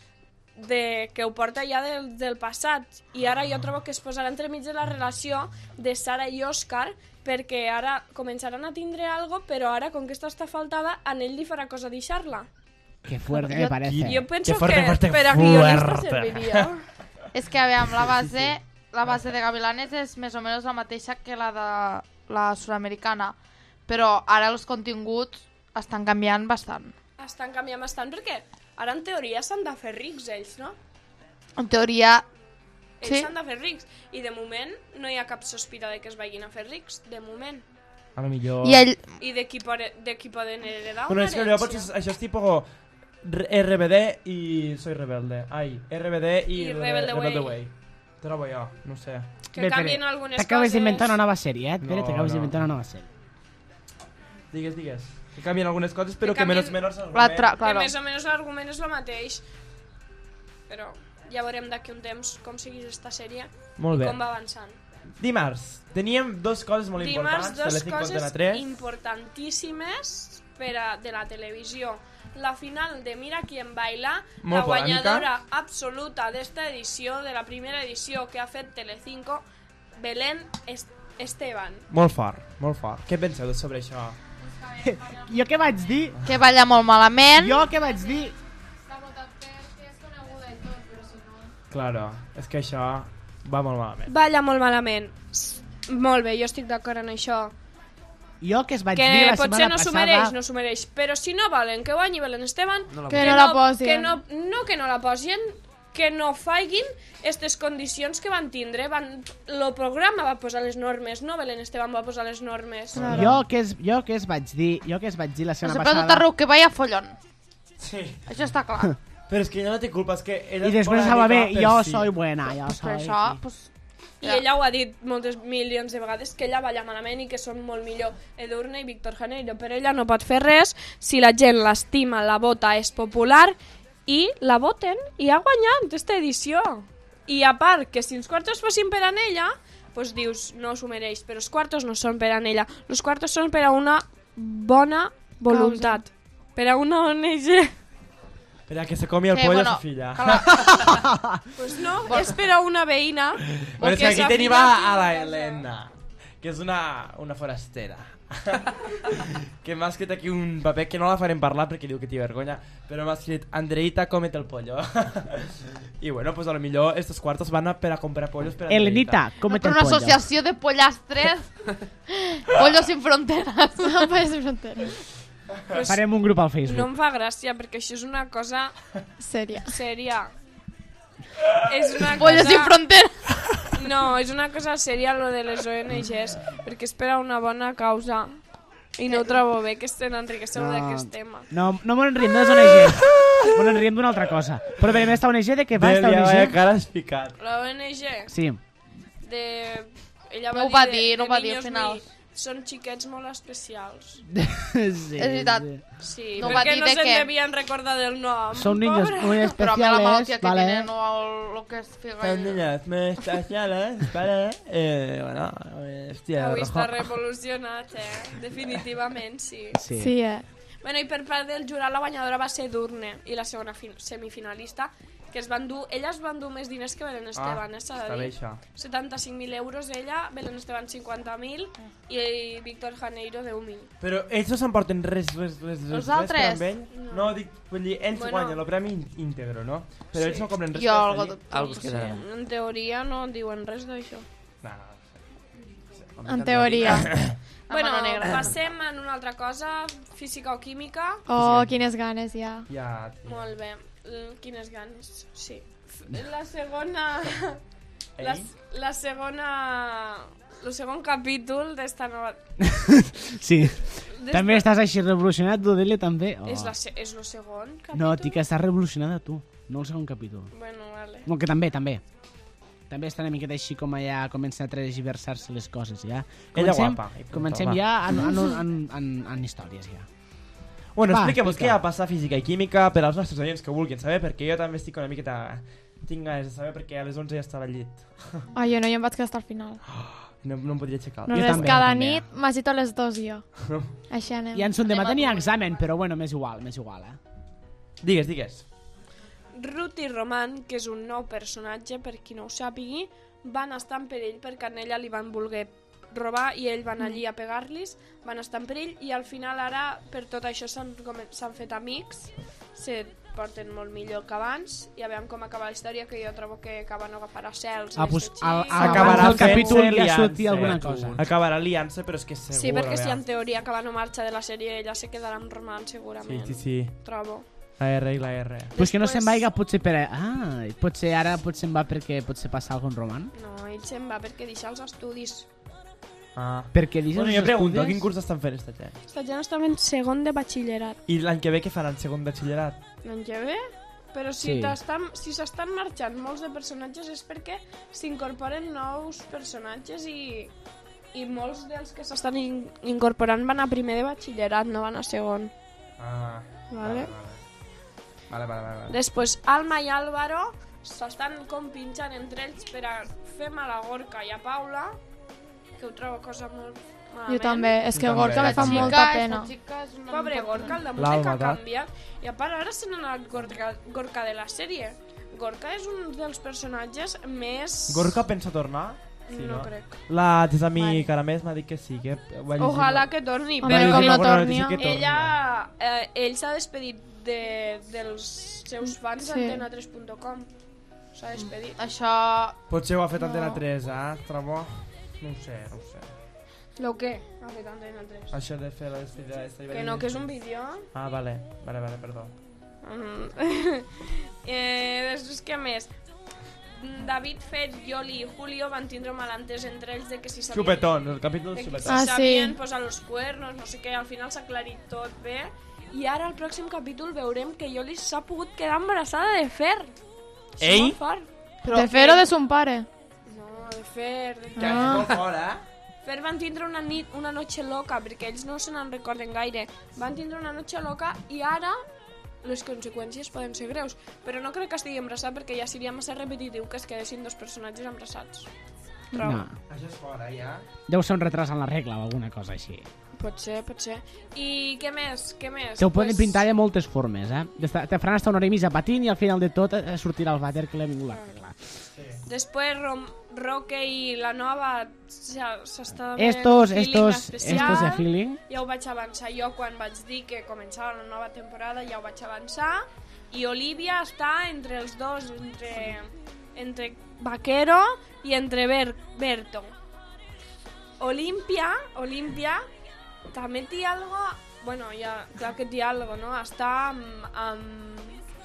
de, que ho porta ja del, del passat. I ara jo trobo que es posarà entremig de la relació de Sara i Òscar, perquè ara començaran a tindre algo, però ara, com que esta està faltada, a ell li farà cosa deixar-la. Que fuerte me parece. Jo penso que, fuerte, que fuerte, per a guionista serviria. És que, a veure, la base, la base de Gavilanes és més o menys la mateixa que la de la sud-americana, però ara els continguts estan canviant bastant. Estan canviant bastant perquè ara en teoria s'han de fer rics ells, no? En teoria, Ells sí. s'han de fer rics i de moment no hi ha cap sospita de que es vagin a fer rics, de moment. A lo millor... I ell... I de qui, pode, de qui poden heredar Bueno, una és que herència. potser això és tipo R B D i Soy Rebelde. Ai, R B D i, I Rebelde Way. Rebelde Way. Trobo jo, no sé. Que Bé, canvien Pere, algunes t'acabes coses. d'inventar una nova sèrie, eh? Pere, No, t'acabes no. d'inventar una nova sèrie. Digues, digues. Que canvien algunes coses, però que, Que que canvien- menys menys L'altra, Que claro. més o menys l'argument és el mateix. Però ja veurem d'aquí un temps com seguís esta sèrie Molt i bé. com va avançant. Dimarts, teníem dos coses molt Dimarts, importants. dos Telecinco coses Antena tres. importantíssimes per a, de la televisió. La final de Mira quién baila, Molt la guanyadora polèmica. absoluta d'esta edició, de la primera edició que ha fet Telecinco, Belén Est Esteban. Molt fort, molt fort. Què penseu sobre això? Jo què vaig dir? Que balla molt malament. Jo què vaig dir? Claro, és que això va molt malament. Balla molt malament. S- Molt bé, jo estic d'acord en això. Jo que es vaig Que dir la potser setmana no s'ho passada... mereix, no s'ho mereix. Però si no volen que guanyi Belén Esteban, Que no la posin. Que no, no que no la posin, que no faiguin aquestes condicions que van tindre. Van, lo programa va posar les normes, no Belén Esteban va posar les normes. Jo que, es, jo que es vaig dir, jo que es vaig dir la setmana Sempre tot passada... arreu que vaya follon. Sí. Això està clar. Però és que ella no té culpa, és que ella I és després polèmica estava bé, per jo si. soy buena, jo Pues per soy... això, pues, I ella ho ha dit moltes milions de vegades, que ella balla malament i que són molt millor Edurne i Víctor Janeiro, però ella no pot fer res si la gent l'estima, la vota, és popular i la voten i ha guanyat aquesta edició. I a part, que si els quartos fossin per a ella, pues dius, no s'ho mereix, però els quartos no són per a ella. Els quartos són per a una bona voluntat, per a una O N G. Per a que se comi el Sí, pollo bueno, a sa filla. Pues no, és per a una veïna. Però és que que aquí sa tenim filla a, tingui a la casa. Helena, que és una, una forastera. Que m'ha escrit aquí un paper que no la farem parlar perquè diu que té vergonya, però m'ha escrit Andreita, cómete el pollo. I bueno, pues a lo millor estos cuartos van a, per a comprar pollos per a Elenita, cómete per el una pollo. associació de pollastres. Pollos sin fronteras. Pollos sin fronteres. Pues Farem un grup al no Facebook. em fa gràcia, perquè això és una cosa Sèria. sèria. És una Pollos cosa... sin fronteras. No, és una cosa sèria lo de les O N Gs, perquè és per a una bona causa. I no ho trobo bé que estem enriqueceu No. d'aquest tema. No, no m'ho enriem de les O N Gs. M'ho enriem d'una altra cosa. Però veiem esta O N G de què va esta O Delia, N vaya G? cara has picat. La O N G Sí. de... Ella No ho va va dir, dir, de, no de ho va dir, niños al final. mi- Són xiquets molt especials. sí. És veritat. Sí, No va perquè dir no de se'n què. devien recordar del nom. Son niños pobre. muy Però amb la malaltia especiales, que vale. tenen o el, lo que es figa... Son niñas muy especiales, vale. Eh, bueno, hòstia, Avui rojo. està revolucionat, eh? Definitivament, sí. Sí. Sí, eh? Bueno, i per part del jurat la guanyadora va ser Edurne i la segona fin- semifinalista, que es van dur, ella es van dur més diners que Belén Esteban, eh, s'ha està de bé dir. això. setanta-cinc mil euros ella, Belén Esteban cinquanta mil i Víctor Janeiro deu mil. Però ells no s'emporten res, res, res, res, Els res altres? per amb ell? No, dic, vull dir, ells Bueno. guanyen el premi in- íntegre, no? Però Sí. ells no cobren res Jo per algo estar allí. dubto. Algo es quedarà. En teoria no diuen res d'això. No, no, no. En teoria. Bueno, mano negra. passem en una altra cosa, física o química. Oh, quines ganes hi ha. Ja, tio. Molt bé, L- quines ganes, sí. La segona... La, la segona... El segon capítol d'esta nova... Sí. També estàs així revolucionat, Dudele, també? Oh. És, la se és el segon capítol? No, tic, estàs revolucionada tu, no el segon capítol. Bueno, vale. No, que també, també. També està una miqueta així com ja comencen a transversar-se les coses, ja. Ella Comencem, guapa. I punto, comencem va. ja en, en, en, en, en històries, ja. Bueno, Va, expliquem-vos explica. què ha passat física i química per als nostres oients que vulguin saber, perquè jo també estic una miqueta... Tinc ganes de saber perquè a les onze ja estava al llit. Ah, jo no, jo em vaig quedar hasta el final. No, no em podria aixecar. No Jo res, també, cada també. nit m'agito a les dos jo. Així anem. I en son demà tenia examen, però bueno, m'és igual, m'és igual, eh? Digues, digues. Ruth i Roman, que és un nou personatge, per qui no ho sàpigui, van estar en perill perquè a ella li van voler robar i ell van allí a pegar-los, van estar en perill i al final ara per tot això s'han s'han fet amics, se porten molt millor que abans i a veure com acaba la història, que jo trobo que acaben agafar a cels. Ah, pues, al, al, acabarà el capítol fent-se ja sortir liança. alguna cosa. Acabarà liant-se, però és que és segur. Sí, perquè a si veure. en teoria acaba no marxa de la sèrie, ella se quedarà amb Roman segurament. Sí, sí, sí. Trobo. La R i la R. Pues que no se'n vaiga potser per... Ah, potser ara potser se'n va perquè potser passa alguna cosa amb Roman. No, ell se'n va perquè deixa els estudis. Ah. Perquè deixa Bueno, els jo pregunto, estudis- quin curs estan fent esta gent? Esta gent està fent segon de batxillerat. I l'any que ve què faran, segon de batxillerat? L'any que ve? Però si Sí. t'estan- si s'estan marxant molts de personatges és perquè s'incorporen nous personatges i, i molts dels que s'estan in incorporant van a primer de batxillerat, no van a segon. Ah. Vale. Vale, vale, vale. vale. Després, Alma i Álvaro s'estan compinxant entre ells per a fer mal a Gorka i a Paula, que ho trobo cosa molt malament. Jo també, és que Jo Gorka també. me fa La xica, molta esta pena. xica és una Pobre mica Gorka, el damunt L'ha de que ha matat. canviat. I a part, ara se n'ha anat Gorka, Gorka de la sèrie. Gorka és un dels personatges més... Gorka pensa tornar? Sí, no, crec. La Tesami Caramés m'ha dit que sí, que ho ha llegit. Ojalà que torni, M'ha però llegit com no alguna torni, notícia que torni. ella, eh, ell s'ha despedit de, dels seus fans Sí. d'Antena tres punt com. S'ha despedit. Això... Potser ho ha fet Antena No. tres, eh? Trobo... No ho sé, no ho sé. Lo què? Ha fet Antena tres. Això de fer la despedida d'esta... Que no, que és un vídeo. Ah, vale, vale, vale, perdó. Mm. eh, després, què més? David, Fet, Yoli i Julio van tindre un malentès entre ells de que si sabien... Xupetón, el capítol de que xupetón. si Ah, sí. sabien posar los cuernos, no sé què, al final s'ha aclarit tot bé. I ara, al pròxim capítol, veurem que Yoli s'ha pogut quedar embarassada de Fer. És Ei? molt fort. De Fer o de son pare? No, de Fer. De Que és molt fort, eh? Fer van tindre una nit, una noche loca, perquè ells no se n'en recorden gaire. Van tindre una noche loca i ara les conseqüències poden ser greus. Però no crec que estigui embarassat perquè ja seria massa repetitiu que es quedessin dos personatges embarassats. Trobo. No. Això és fort, eh, ja? Deu ser un retras en la regla o alguna cosa així. Pot ser, pot ser. I què més? Què més? Que ho poden pintar de moltes formes, eh? Te faran estar una hora i mitja patint i al final de tot eh, sortirà el vàter que l'ha vingut l'arreglar. Després Rom Roque i la nova ja s'està donant Estos, feeling estos, especial. estos de feeling. Ja ho vaig avançar jo quan vaig dir que començava la nova temporada, ja ho vaig avançar. I Olivia està entre els dos, entre, entre Vaquero i entre Ber Berto. Olimpia, Olimpia també té algo... Bueno, ja, clar que té algo, no? Està amb... amb...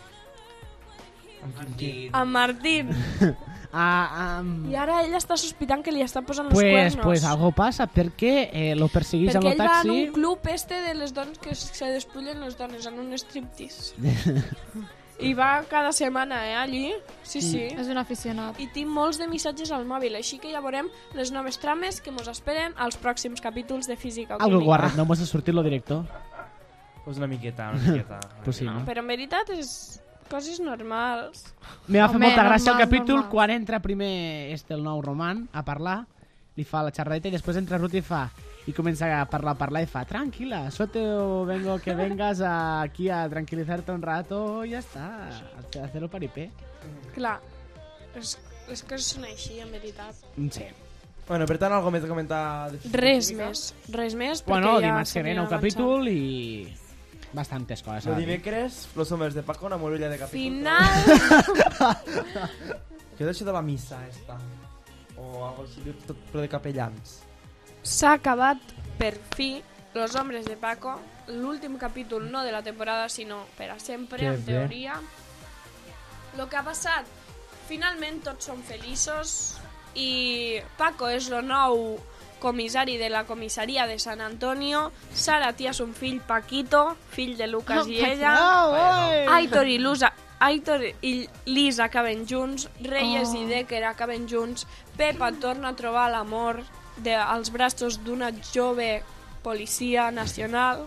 Martín. amb Martín. Ah, um, I ara ella està sospitant que li està posant els pues, cuernos. pues algo passa perquè eh, lo perseguís Perquè en el ell va en taxi. un club este de les dones que se despullen les dones, en un striptease. I va cada setmana, eh, allí. Sí, sí. És un aficionat. I tinc molts de missatges al mòbil, així que ja veurem les noves trames que mos esperen als pròxims capítols de Física o Algo Química. guarda, no mos ha sortit lo director. Pues una miqueta, una miqueta. Pues sí, no? Però en veritat és coses normals. Me va fer Home, molta gràcia el normal, capítol normal. quan entra primer este, el nou Roman a parlar, li fa la xerradeta i després entra Ruth i fa i comença a parlar, a parlar i fa tranquila, solo vengo que vengas a, aquí a tranquilizarte un rato y ya está, a hacer el paripé. Clar, les, les coses són així, en veritat. Sí. Bueno, per tant, algo més a comentar de Física Res Química? més, res més, perquè Bueno, ja dimarts que ve s'havien nou avançat. capítol i bastantes coses. Lo a dir. dimecres, los hombres de Paco, una morilla de capítol. Final... Què és això de la missa, esta? O algo així, tot però de capellans. S'ha acabat per fi Los Hombres de Paco, l'últim capítol no de la temporada, sinó per a sempre, Que en bé. teoria. Lo que ha passat, finalment tots són feliços, i Paco és el nou comissari de la comissaria de San Antonio, Sara té un fill Paquito, fill de Lucas i ella, Aitor i Lusa Aitor i Liz acaben junts, Reyes oh. i Decker acaben junts, Pepa torna a trobar l'amor als braços d'una jove policia nacional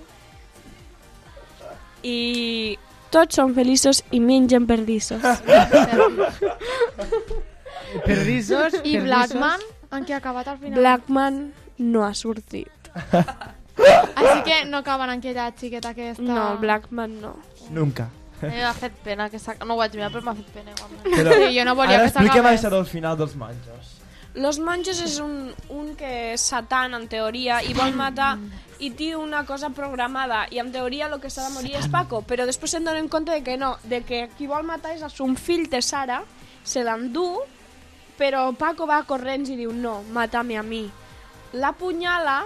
i tots són feliços i mengen perdissos. Perdissos? I Blackman, en què ha acabat al final? Blackman no ha sortit. Així que no acaben en aquella xiqueta aquesta... No, Blackman no. Nunca. M'ha fet pena que s'acabés. No ho vaig mirar, però m'ha fet pena igualment. Però, sí, jo no volia ara que s'acabés. expliquem això del final dels monjos. Los monjos és un, un que és satan, en teoria, i vol matar, i té una cosa programada, i en teoria el que s'ha de morir és Paco, però després se'n donen compte de que no, de que qui vol matar és a son fill de Sara, se l'endú, però Paco va corrents i diu no, mata-me a mi. L'apunyala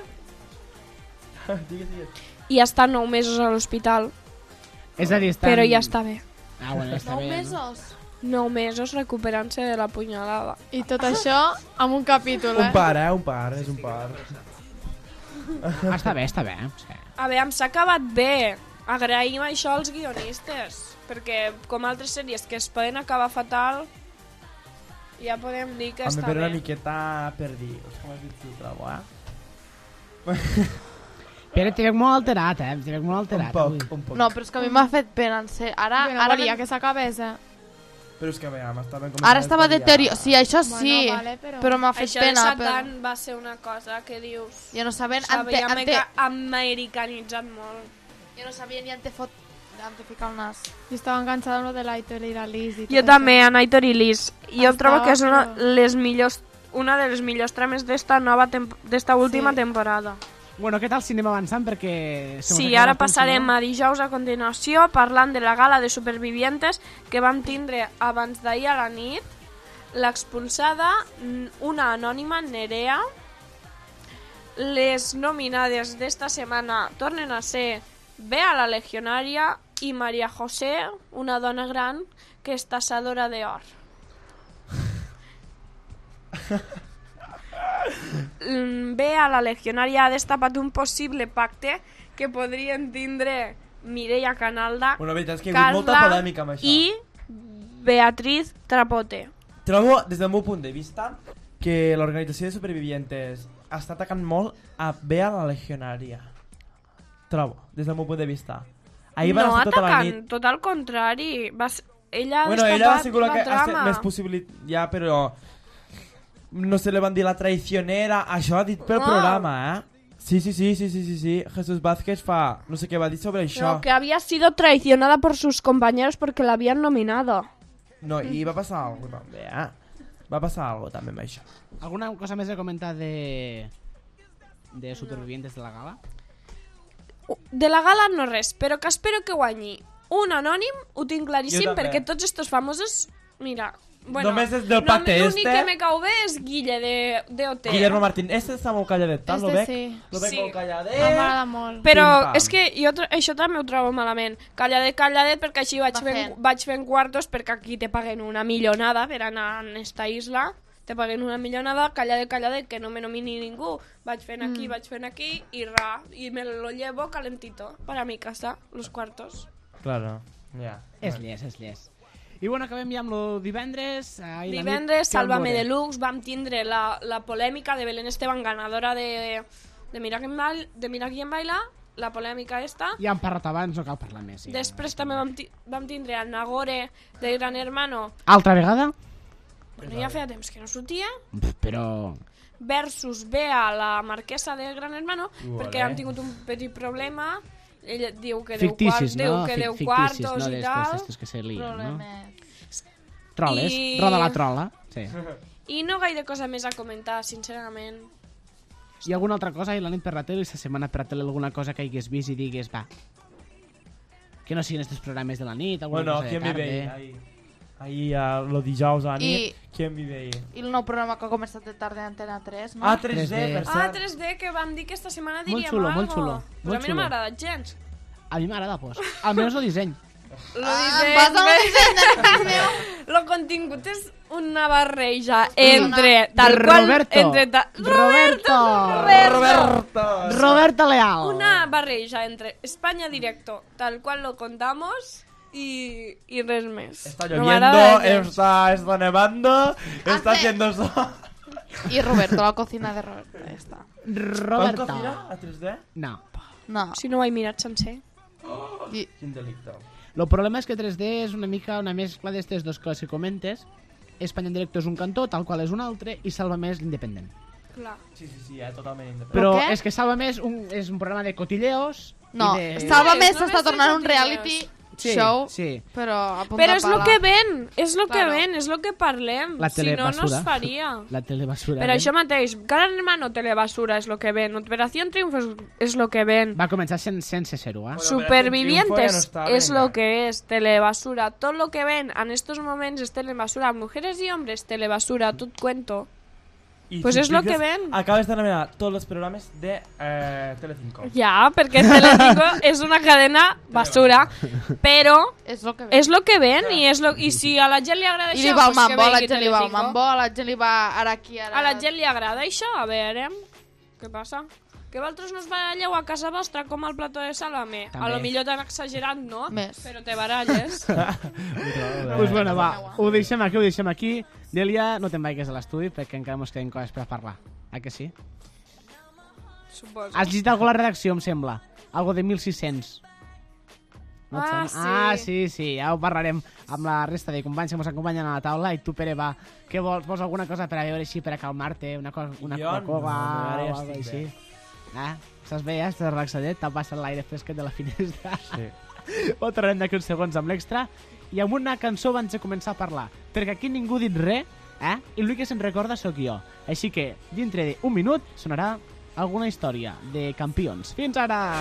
i està nou mesos a l'hospital. És a dir, estan... Però ja està bé. Ah, bueno, està nou bé, mesos? No? Nou mesos recuperant-se de la punyalada. I tot això amb un capítol, eh? Un par, eh? Un par, és un par. Ah, està bé, està bé. Sí. A veure, s'ha acabat bé. Agraïm això als guionistes, perquè com altres sèries que es poden acabar fatal, ja podem dir que Home, està però bé. una miqueta per dir, com has dit tu, trobo, eh? Però t'hi veig molt alterat, eh? T'hi veig molt alterat. Un poc, un poc. No, però és que a mi m'ha fet pena, en ser. Ara, Jo no ara volia ben- que s'acabés, eh? Però és que veiem, estava com... Ara estava deterior... Sí, això Bueno, sí, vale, però- però m'ha fet Això pena. de Satan Però... va ser una cosa que dius... Jo no sabien... Ante, S'havia ante... americanitzat molt. Jo no sabia ni on te fot... On te ficar el nas. Jo estava enganxada amb lo de l'Aitor i la Liz i tot Jo això. també, a Aitor i Liz. Jo Estava, trobo que és una, però- les millors, una de les millors trames d'esta nova temp d'esta última Sí. temporada. Bueno, què tal si anem avançant? Perquè... se mos Sí, acaba ara el temps, passarem no? a dijous a continuació parlant de la gala de supervivientes que vam tindre abans d'ahir a la nit. L'expulsada, una anònima, Nerea. Les nominades d'esta setmana tornen a ser Bea la Legionària i Maria José, una dona gran que és tassadora d'or. Bea la Legionària ha destapat un possible pacte que podrien tindre Mireia Canalda, Bueno, la veritat és que hi ha hagut molta Carla polèmica amb això. i Beatriz Trapote. Trobo, des del meu punt de vista, que l'organització de supervivientes està atacant molt a Bea la Legionària. Trobo, des del meu punt de vista. Ahir van No estar tota la atacant, nit... tot al contrari. Va, s- ella ha Bueno, ella va destapat ser la la que ha estat trama. més possibilitat... Ja, però... No se le van dir la traicionera... Això ha dit pel No. programa, eh? Sí, sí, sí, sí, sí, sí, sí. Jesús Vázquez fa... No sé què va dir sobre això. Pero que había sido traicionada por sus compañeros porque la habían nominado. No, i va passar alguna cosa també, eh? Va passar alguna cosa també amb això. Alguna cosa més a comentar de... de supervivientes de la gala? De la gala no res, però que espero que guanyi un anònim, ho tinc Jo claríssim, també. perquè tots estos famosos... Mira, bueno... Només és del pacte L'únic este. que me cau bé és Guille de, de O T. Guillermo Martín, este està molt calladet, tal? Este Lo veig? sí. Lo veig Sí. molt calladet. M'agrada molt. Però Pim-pam. és que jo tr- això també ho trobo malament. Calladet, calladet, perquè així vaig Va fent, fent. vaig fent quartos, perquè aquí te paguen una millonada per anar en esta isla. Te paguen una millonada, calladet, calladet, que no me nomini ningú. Vaig fent aquí, Mm. vaig fent aquí, i ra. I me lo llevo calentito para mi casa, los cuartos. Claro, ja. És llest, és llest. I bueno, acabem ja amb el divendres. Ahir la nit, Divendres, què vam Sálvame veure? Deluxe, vam tindre la, la polèmica de Belén Esteban, ganadora de, de Mira quién baila, de Mira quién baila, la polèmica esta. Ja hem parlat abans, no cal parlar més. Sí. Després també vam, ti vam tindre el Nagore de Gran Hermano, Altra vegada? bueno, ja feia temps que no sortia, Pff, Però... versus Bea, la marquesa de Gran Hermano, Vale. perquè han tingut un petit problema. Ella diu que deu, Ficticis, quart, diu no? que Fic- deu ficticis, quartos no? i D'estos, tal. d'estos que se lien, no? Problemes. Troles, I- roda la trola. Sí. I no gaire cosa més a comentar, sincerament. I alguna altra cosa i la nit per la tele i la setmana per la tele alguna cosa que hagués vist i digues, va, que no siguin estos programes de la nit, alguna Bueno, cosa de ¿quién vive ahí? tarda. Ahí, ahí a lo dijous a la nit. I- ¿Quién vive ahí? I el nou programa que ha començat de tarda d'Antena tres, no? Ah, tres D, per Ah, cert. tres D, que vam dir que esta setmana Molt diríem xulo, algo. molt xulo, Pues molt a mi no xulo. m'ha agradat gens. A mi m'agrada, pues. Almenys el disseny. Lo Ah, disseny, vas a lo disseny, Lo contingut és una barreja entre tal Roberto. qual... Entre ta... Roberto. Roberto. Roberto Leal. Una barreja entre España Directo, tal cual lo contamos, y, y res més. Está No lloviendo, m'agrada gens. está, está nevando, está Hace- haciendo sol. Y Roberto, la cocina de Roberto, ya está. Roberto. ¿Con cocina a tres D? No. No. Si no ho he mirat sencer. I... Quin delicte. El problema és que tres D és una mica una mescla d'aquestes dues coses que comentes. Espanya en directe és un cantó, tal qual és un altre, i Salva Més l'independent. Clar. Sí, sí, sí, eh, totalment independent. Però què? és que Salva Més un, és un programa de cotilleos... No, i de... Salva No, Més és s'està només tornant un de reality Sí, show, sí. però a punta Però és pala. lo que ven, és lo que Claro. ven, és lo que parlem. La Si no, no es telebasura. faria. La telebasura. Per això mateix, Gran Hermano Telebasura és lo que ven, Operación Triunfo és, és lo que ven. Va començar sen, sense ser-ho, eh? Bueno, Supervivientes Triunfo ya no está, es venga. lo que es telebasura. Todo lo que ven en estos momentos es telebasura. Mujeres y hombres, telebasura. Todo cuento. Y Pues si es lo clicas, que ven. Acabas de nominar todos los programas de eh, Telecinco. Ya, porque Telecinco es una cadena basura. Pero És lo que ven. es lo que ven y es lo y si a la gent li agrada I això, li va al pues que mambo, a la vegi gent li va al Telecinco. mambo, a la gent li va ara aquí, ara... A la gent li agrada això, a veure, què passa? Que vosaltres no us baralleu a casa vostra com al plató de Sálvame. A També. lo millor tan exagerat, no? Més. Però te baralles. Pues bueno, va, ho deixem aquí, ho deixem aquí. Delia, no te'n vagis a l'estudi perquè encara mos queden coses per parlar. Ah que sí? Suposo. Has llegit alguna a la redacció, em sembla. Algo de mil sis-cents. No et Ah, sembla? sí. Ah, sí, sí, ja ho parlarem amb la resta de companys que ens acompanyen a la taula. I tu, Pere, va, què vols? Vols alguna cosa per a veure així, per a calmar-te? Una, cosa, una Jo Coca-Cola no, ara ja o alguna estic així? bé. Ah, estàs bé, ja? Estàs relaxadet? T'ha passat l'aire fresquet de la finestra? Sí. Ho tornarem d'aquí uns segons amb l'extra. I amb una cançó abans de començar a parlar. Perquè aquí ningú ha dit res, eh? I l'únic que se'n recorda sóc jo. Així que, dintre d'un minut, sonarà alguna història de campions. Fins ara!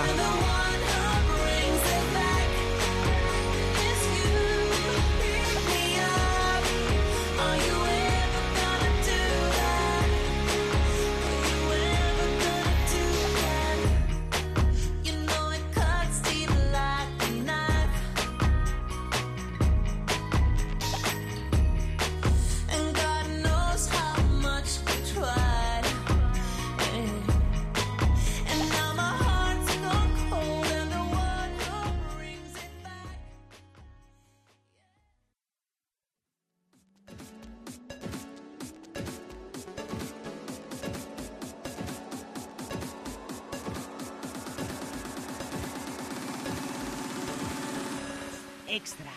Extra.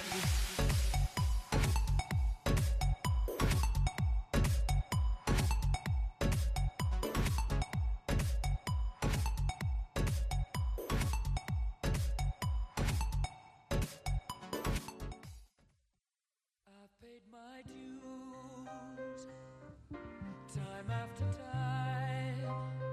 Time after time,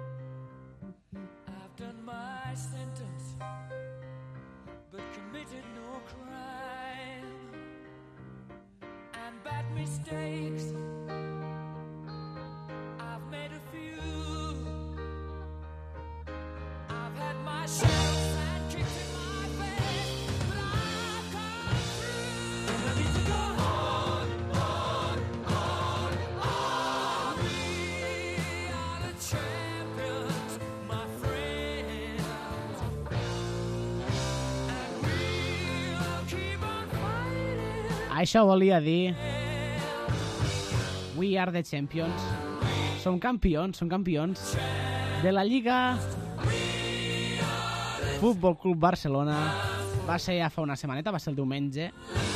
I've done my sentence, but committed no crime. And bad mistakes, I've made a few. I've had my share of sad kicks in my face, but I've come through. And I need to go on, on, on, on. We are the champions, my friends. And we'll keep on fighting. Això volia dir... We are the champions. Som campions, som campions de la Lliga Futbol Club Barcelona. Va ser ja fa una setmaneta, va ser el diumenge.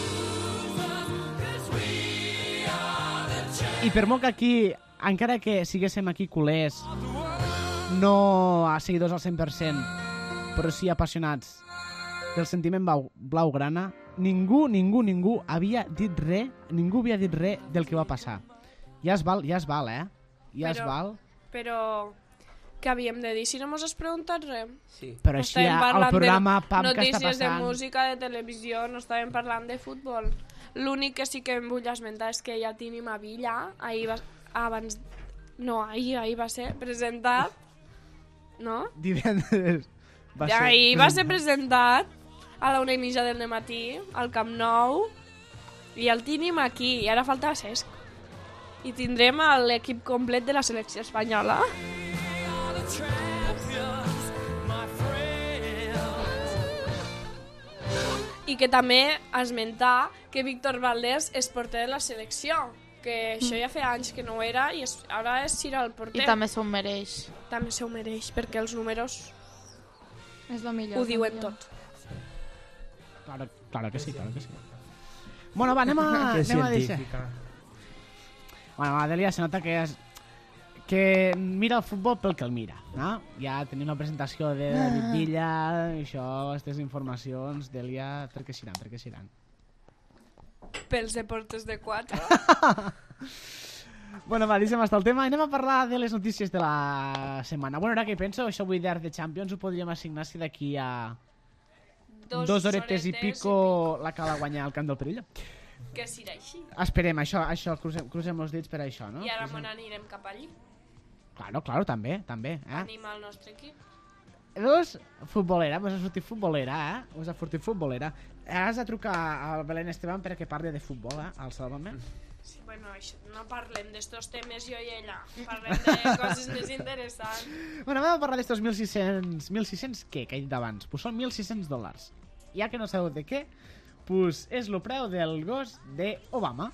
I per molt que aquí, encara que siguéssim aquí culers, no a seguidors al cent per cent, però sí apassionats del sentiment blau, blaugrana, ningú, ningú, ningú havia dit res, ningú havia dit res del que va passar. Ja es val, ja es val, eh? Ja es Però- val. Però què havíem de dir si no mos has preguntat res? Sí. Però així Estàvem al parlant programa de pam, que està notícies de passant. música, de televisió, no estàvem parlant de futbol. L'únic que sí que em vull esmentar és que ja tenim a Villa, ahir va, abans, no, ahir, ahir va ser presentat, no? Divendres va ser... Ahir va ser presentat a la una i mitja del matí, al Camp Nou, i el tenim aquí, i ara falta Cesc. I tindrem l'equip complet de la selecció espanyola. I que també esmentar que Víctor Valdés és porter de la selecció, que això ja feia anys que no ho era i és, ara és Cira el porter. I també s'ho mereix. També s'ho mereix, perquè els números És lo millor. ho diuen tot. Claro, claro que sí, claro que sí. Bueno, va, anem a... Que anem a deixar. científica. Bueno, Adèlia se nota que és que mira el futbol pel que el mira, no? Ja tenim la presentació de David Villa, això, aquestes informacions, Dèlia, per què seran, per què seran? Pels deportes de quatre. Bueno, va, deixem estar el tema. Anem a parlar de les notícies de la setmana. Bueno, ara que penso, això avui d'Art de Champions ho podríem assignar si d'aquí a Dos, dos horetes i horetes pico la cala guanyar al Camp del Perill. Que serà així. Esperem, això, això crucem, crucem els dits per això, no? I ara Crucem- me n'anirem cap allí. Claro, claro, també, també. Eh? Anima el nostre equip. Veus? Futbolera, vos ha sortit futbolera, eh? Vos ha sortit futbolera. Has de trucar al Belén Esteban perquè parli de futbol, eh? Al Salvament. Sí, bueno, això, no parlem d'estos temes jo i ella. Parlem de coses més interessants. Bueno, vam a parlar d'estos mil sis-cents... mil sis-cents què, que he dit abans? Pues són mil sis-cents dòlars. Ja que no sabeu de què, pues és el preu del gos d'Obama.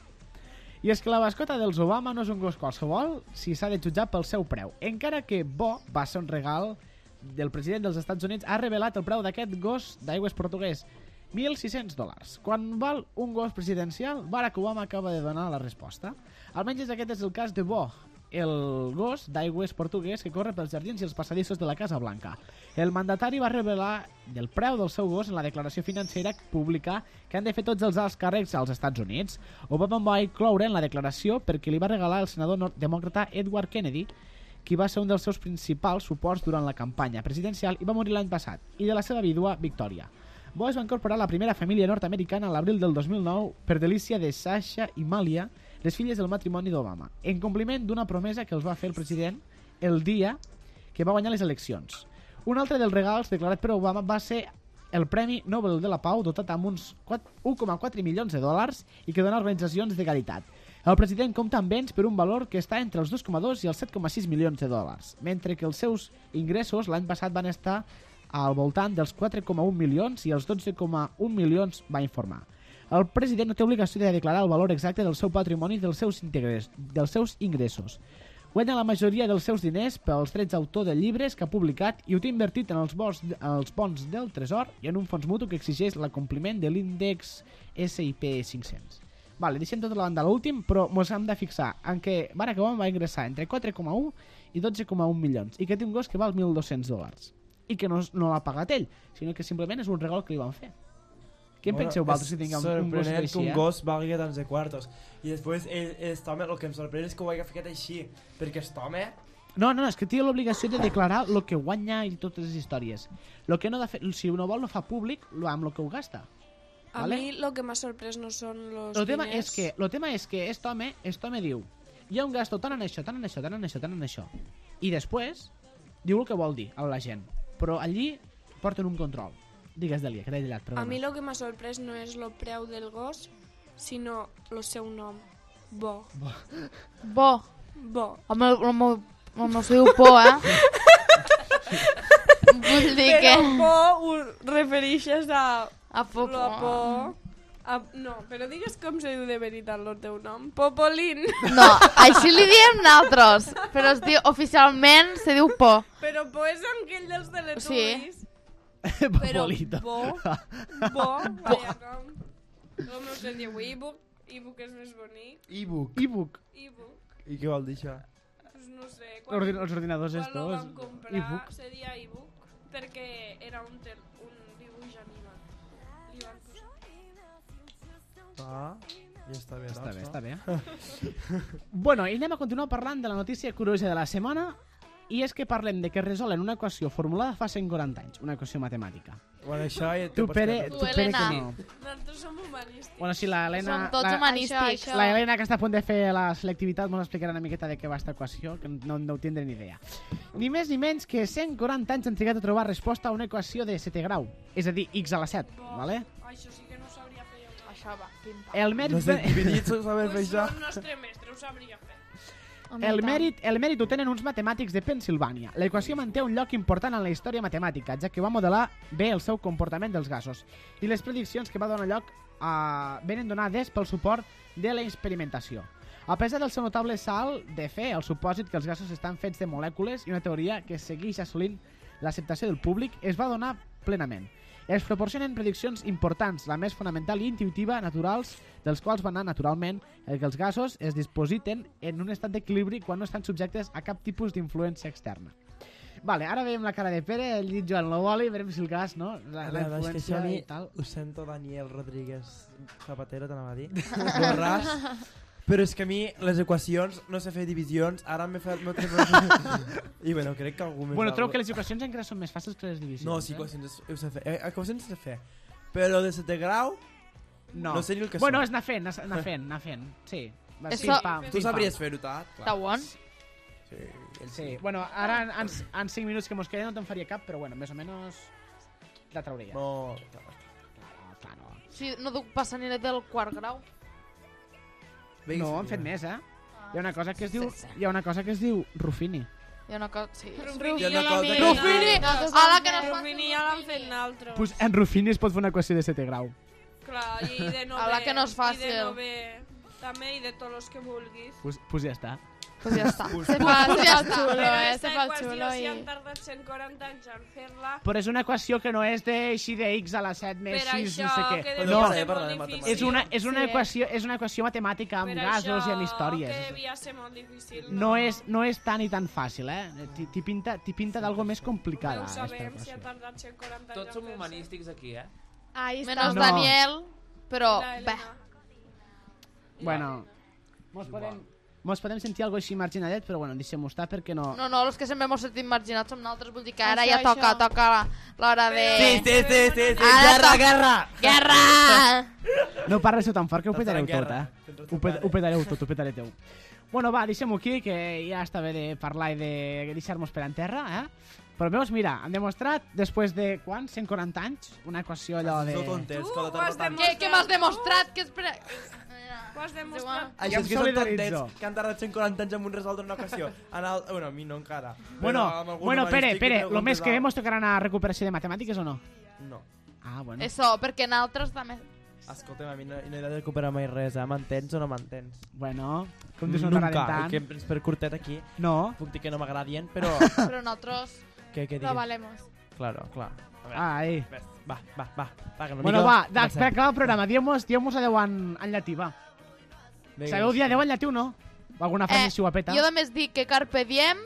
I és que la mascota dels Obama no és un gos qualsevol si s'ha de jutjar pel seu preu. Encara que bo va ser un regal del president dels Estats Units, ha revelat el preu d'aquest gos d'aigües portuguès, mil sis-cents dòlars. Quan val un gos presidencial, Barack Obama acaba de donar la resposta. Almenys aquest és el cas de Bo, el gos d'aigües portuguès que corre pels jardins i els passadissos de la Casa Blanca. El mandatari va revelar el preu del seu gos en la declaració financera pública que han de fer tots els alts càrrecs als Estats Units. Obama va incloure en la declaració perquè li va regalar el senador demòcrata Edward Kennedy, qui va ser un dels seus principals suports durant la campanya presidencial i va morir l'any passat, i de la seva vídua Victoria. Bo es va incorporar a la primera família nord-americana a l'abril del dos mil nou per delícia de Sasha i Malia, les filles del matrimoni d'Obama, en compliment d'una promesa que els va fer el president el dia que va guanyar les eleccions. Un altre dels regals declarat per Obama va ser el Premi Nobel de la Pau, dotat amb uns un coma quatre milions de dòlars i que dona organitzacions de caritat. El president compta amb béns per un valor que està entre els dos coma dos i els set coma sis milions de dòlars, mentre que els seus ingressos l'any passat van estar al voltant dels quatre coma un milions i els dotze coma un milions, va informar. El president no té obligació de declarar el valor exacte del seu patrimoni i dels seus, integres, dels seus ingressos. Guanya la majoria dels seus diners pels drets d'autor de llibres que ha publicat i ho té invertit en els, bons, en els bons del tresor i en un fons mutu que exigeix l'acompliment de l'índex S i P cinc-cents. Vale, deixem tota la banda a l'últim, però ens hem de fixar en què Barack Obama va ingressar entre quatre coma un i dotze coma un milions i que té un gos que val mil dos-cents dòlars i que no, no l'ha pagat ell, sinó que simplement és un regal que li van fer. Què en penseu vosaltres si tinguem un gos sorprenent així, que un eh? gos valgui tants de quartos. I després, aquest home, el que em sorprèn és que ho hagi ficat així, perquè aquest home... No, no, és que té l'obligació de declarar el que guanya i totes les històries. Lo que no de fer, si no vol, no fa públic lo, amb el que ho gasta. A Vale? mi el que m'ha sorprès no són els El tema diners. és que, lo tema és que este home, este home diu hi ha un gasto tant en això, tant en això, tant en això, tant en això. I després diu el que vol dir a la gent. Però allí porten un control. Digues, Dèlia, que t'he tallat, perdona. A mi el que m'ha sorprès no és el preu del gos, sinó el seu nom. Bo. Bo. Bo. Bo. El meu, el meu, el meu se diu por, eh? Vull dir Però que... bo ho refereixes a... A por. La por... A, no, però digues com se diu de veritat el teu nom. Popolín. No, així li diem nosaltres, però es diu, oficialment se diu por. Però po és aquell dels teletubbies. Sí. Però Popolito. bo, bo, vaya com... Com no se diu e-book, e-book és més bonic. E-book. E-book. E-book. I què vol dir això? Pues no sé. Ordi- els ordinadors quan lo estos, vam comprar e-book. seria e-book perquè era un, tel, un dibuix animat. Li van posar. Ah, ja està bé. Està doncs, bé, no? està bé. Bueno, i anem a continuar parlant de la notícia curiosa de la setmana. I és que parlem de que resolen una equació formulada fa cent quaranta anys, una equació matemàtica. Bueno, això... Ja tu, Pere, tu, Pere, que no. Nosaltres som humanístics. Bueno, sí, la Helena... Som tots la, humanístics. Això, això. La Helena, que està a punt de fer la selectivitat, ens explicarà una miqueta de què va esta equació, que no, no ho tindré ni idea. Ni més ni menys que cent quaranta anys han trigat a trobar resposta a una equació de setè grau, és a dir, x a la set, vale? Això sí que no sabria fer jo. Això va, pim-pam. El mèrit... No sé, dividits ho saber fer Pues això. el nostre mestre ho sabria fer. El mèrit, el mèrit ho tenen uns matemàtics de Pensilvània. L'equació manté un lloc important en la història matemàtica, ja que va modelar bé el seu comportament dels gasos. I les prediccions que va donar lloc a... venen donades pel suport de la experimentació. A pesar del seu notable salt de fe, el supòsit que els gasos estan fets de molècules i una teoria que segueix assolint l'acceptació del públic es va donar plenament. Es proporcionen prediccions importants, la més fonamental i intuitiva, naturals, dels quals va anar naturalment el que els gasos es dispositen en un estat d'equilibri quan no estan subjectes a cap tipus d'influència externa. Vale, ara veiem la cara de Pere, el llit Joan lo vol i veurem si el gas, no? La, la La és que això influència a mi i tal. ho sento Daniel Rodríguez Zapatero, t'anava a dir. Borràs. Però és que a mi les equacions, no sé fer divisions, ara m'he fet... I bueno, crec que algú més... Bueno, trobo que les equacions encara són més fàcils que les divisions. No, sí, eh? equacions ho sé fer. Eh, equacions sé fer. Però de setè grau... No. No sé ni el que bueno, són. és anar fent, anar fent, anar fent. Sí. Va, Eso- pim, pam, Tu pim, sabries pam. fer-ho, Tat? clar. Està bon? Sí, ell Sí, bueno, ara en, en, en cinc minuts que mos queden no te'n faria cap, però bueno, més o menos la trauria. No, Claro, claro. Sí, no duc passar ni del quart grau. Bé, No, sí, han fet ja. més, eh? Hi ha una cosa que es diu, Sí, sí. hi ha una cosa que es diu Rufini. Hi ha una cosa... Sí. Hi ha una cosa que- Rufini! Ala, que no es Rufini ja l'han fet naltros. Pues en Rufini es pot fer una equació de setè grau. Clar, i de nove... Ala, que no és I de fàcil. nove també, i de tots els que vulguis. Pues, pues ja està. Pues ja està. Se fa, se ja fa està. xulo, Però eh? esta Se fa equació xulo si i... han tardat cent quaranta anys en fer-la. Però és una equació que no és de així de x a la set més Per sis, això no sé què. que Però devia No, ser parla de molt matemàtiques. difícil. és una, és una, Sí, eh? equació, és una equació matemàtica amb Per gasos això i amb històries. que devia ser molt difícil. No és, no és tan i tan fàcil, eh? T'hi- T'hi pinta, t'hi pinta d'algo més complicada, No ho esta sabem si ha equació. tardat cent quaranta anys Tots en som fer-se. humanístics aquí, eh? Ahí està. Menos No. Daniel, però... La Bé, Helena. Bueno, mos podem, mos podem sentir algo així marginadet, però bueno, deixem-ho estar perquè no... no, no, els que sempre hem sentit marginats som nosaltres, vull dir que ara Això, ja toca, això. toca la- l'hora de... Sí, sí, sí, sí, sí. Ara Guerra, to- guerra! Guerra! No parles tan fort que ho Tot petareu en tot, guerra. eh? Contra Ho, ton pe pare. ho petareu tot, ho petaré teu. Bueno, va, deixem-ho aquí, que ja està bé de parlar i de deixar-nos per en terra, eh? Però veus, mira, han demostrat, després de, quan? cent quaranta anys? Una equació allò de... No tontes, Tu que la ho has tarda tant. Què, què m'has demostrat? Que espera... Ho has demostrat. Això Ja és em que són solidaritzo. tontets que han tardat cent quaranta anys en un resoldre una ocasió. En el... Bueno, a mi no encara. Bueno, Però amb algun bueno, Pere, humanístic Pere, i lo preguntes més que a- hemos tocarà a recuperació de matemàtiques o no? No. Ah, bueno. Eso, perquè nosaltres també... Escolta'm, a mi no, no he de recuperar mai res, eh? M'entens o no m'entens? Bueno, com dius no Nunca, t'agraden i tant. que em prens per curtet aquí. No. Puc dir que no m'agradien, però... Però nosaltres... què, què Lo digues? valemos. Claro, clar. A veure, Ai. ves, va, va, va. va que no Bueno, digo- va, da, sé. per acabar el programa, dieu-mos dieu adeu en, en llatí, va. Vinga, Sabeu dir adeu en llatí o no? O alguna frase així guapeta? jo només dic que carpe diem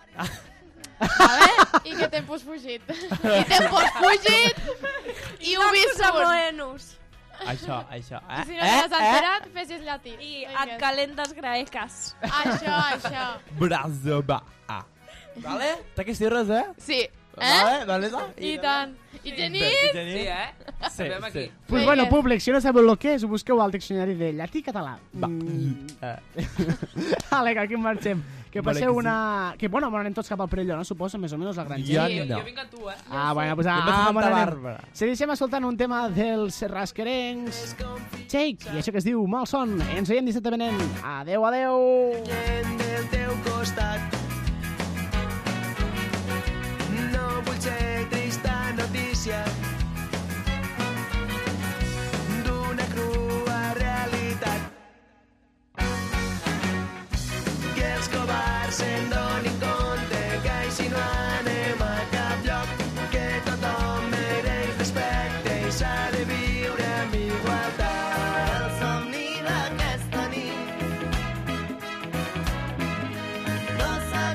Vale? I que tempos fugit. i tempos fugit i ho vist un. Moenus. Això, això. Eh? I si no t'has enterat, fessis llatí. I et calentes graecas. Això, això. Brazo, va. Ah. Vale? T'ha que dir res, eh? Sí. Eh? Vale, vale, va. I tant. I Genís? Sí, eh? Sí, Acabem aquí. sí. Pues Vinga. bueno, públic, si no sabeu el que és, ho busqueu al diccionari de llatí-català. Va. Mm. Eh. Vale, que aquí marxem. Que Vale, passeu que sí. una... Que bueno, anem tots cap al Perelló, no? Suposo, més o menys, la gran Jo gent. Sí, no. jo vinc amb tu, eh? Ah, bueno, pues Jo ah, m'he fet ah, Santa bueno, anem. Bàrbara. Segueixem escoltant un tema dels rasquerencs. Shake, i això que es diu Malson. Ens veiem dissabte venent. Adeu, adeu. Gent del teu costat. No vull ser trista notícia d'una crua realitat. Que els covards se'n donin compte que així no anem a cap lloc, que tothom mereix respecte i s'ha de viure amb igualtat. El somni d'aquesta nit no s'ha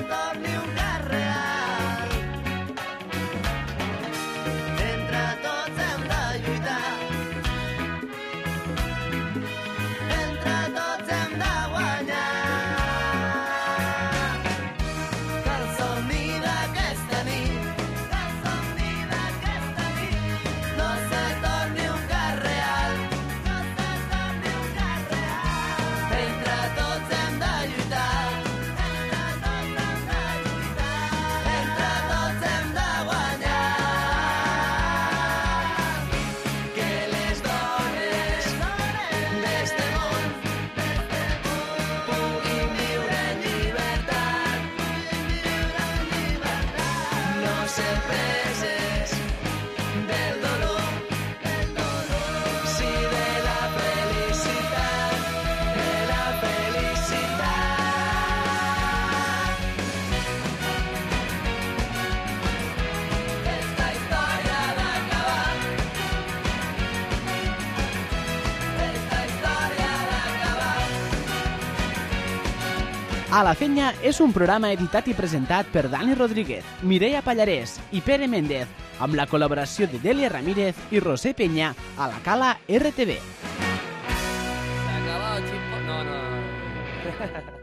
A la Fenya és un programa editat i presentat per Dani Rodríguez, Mireia Pallarès i Pere Méndez, amb la col·laboració de Delia Ramírez i Rosé Peña a la Cala R T V. Se acabó, chicos. No, no.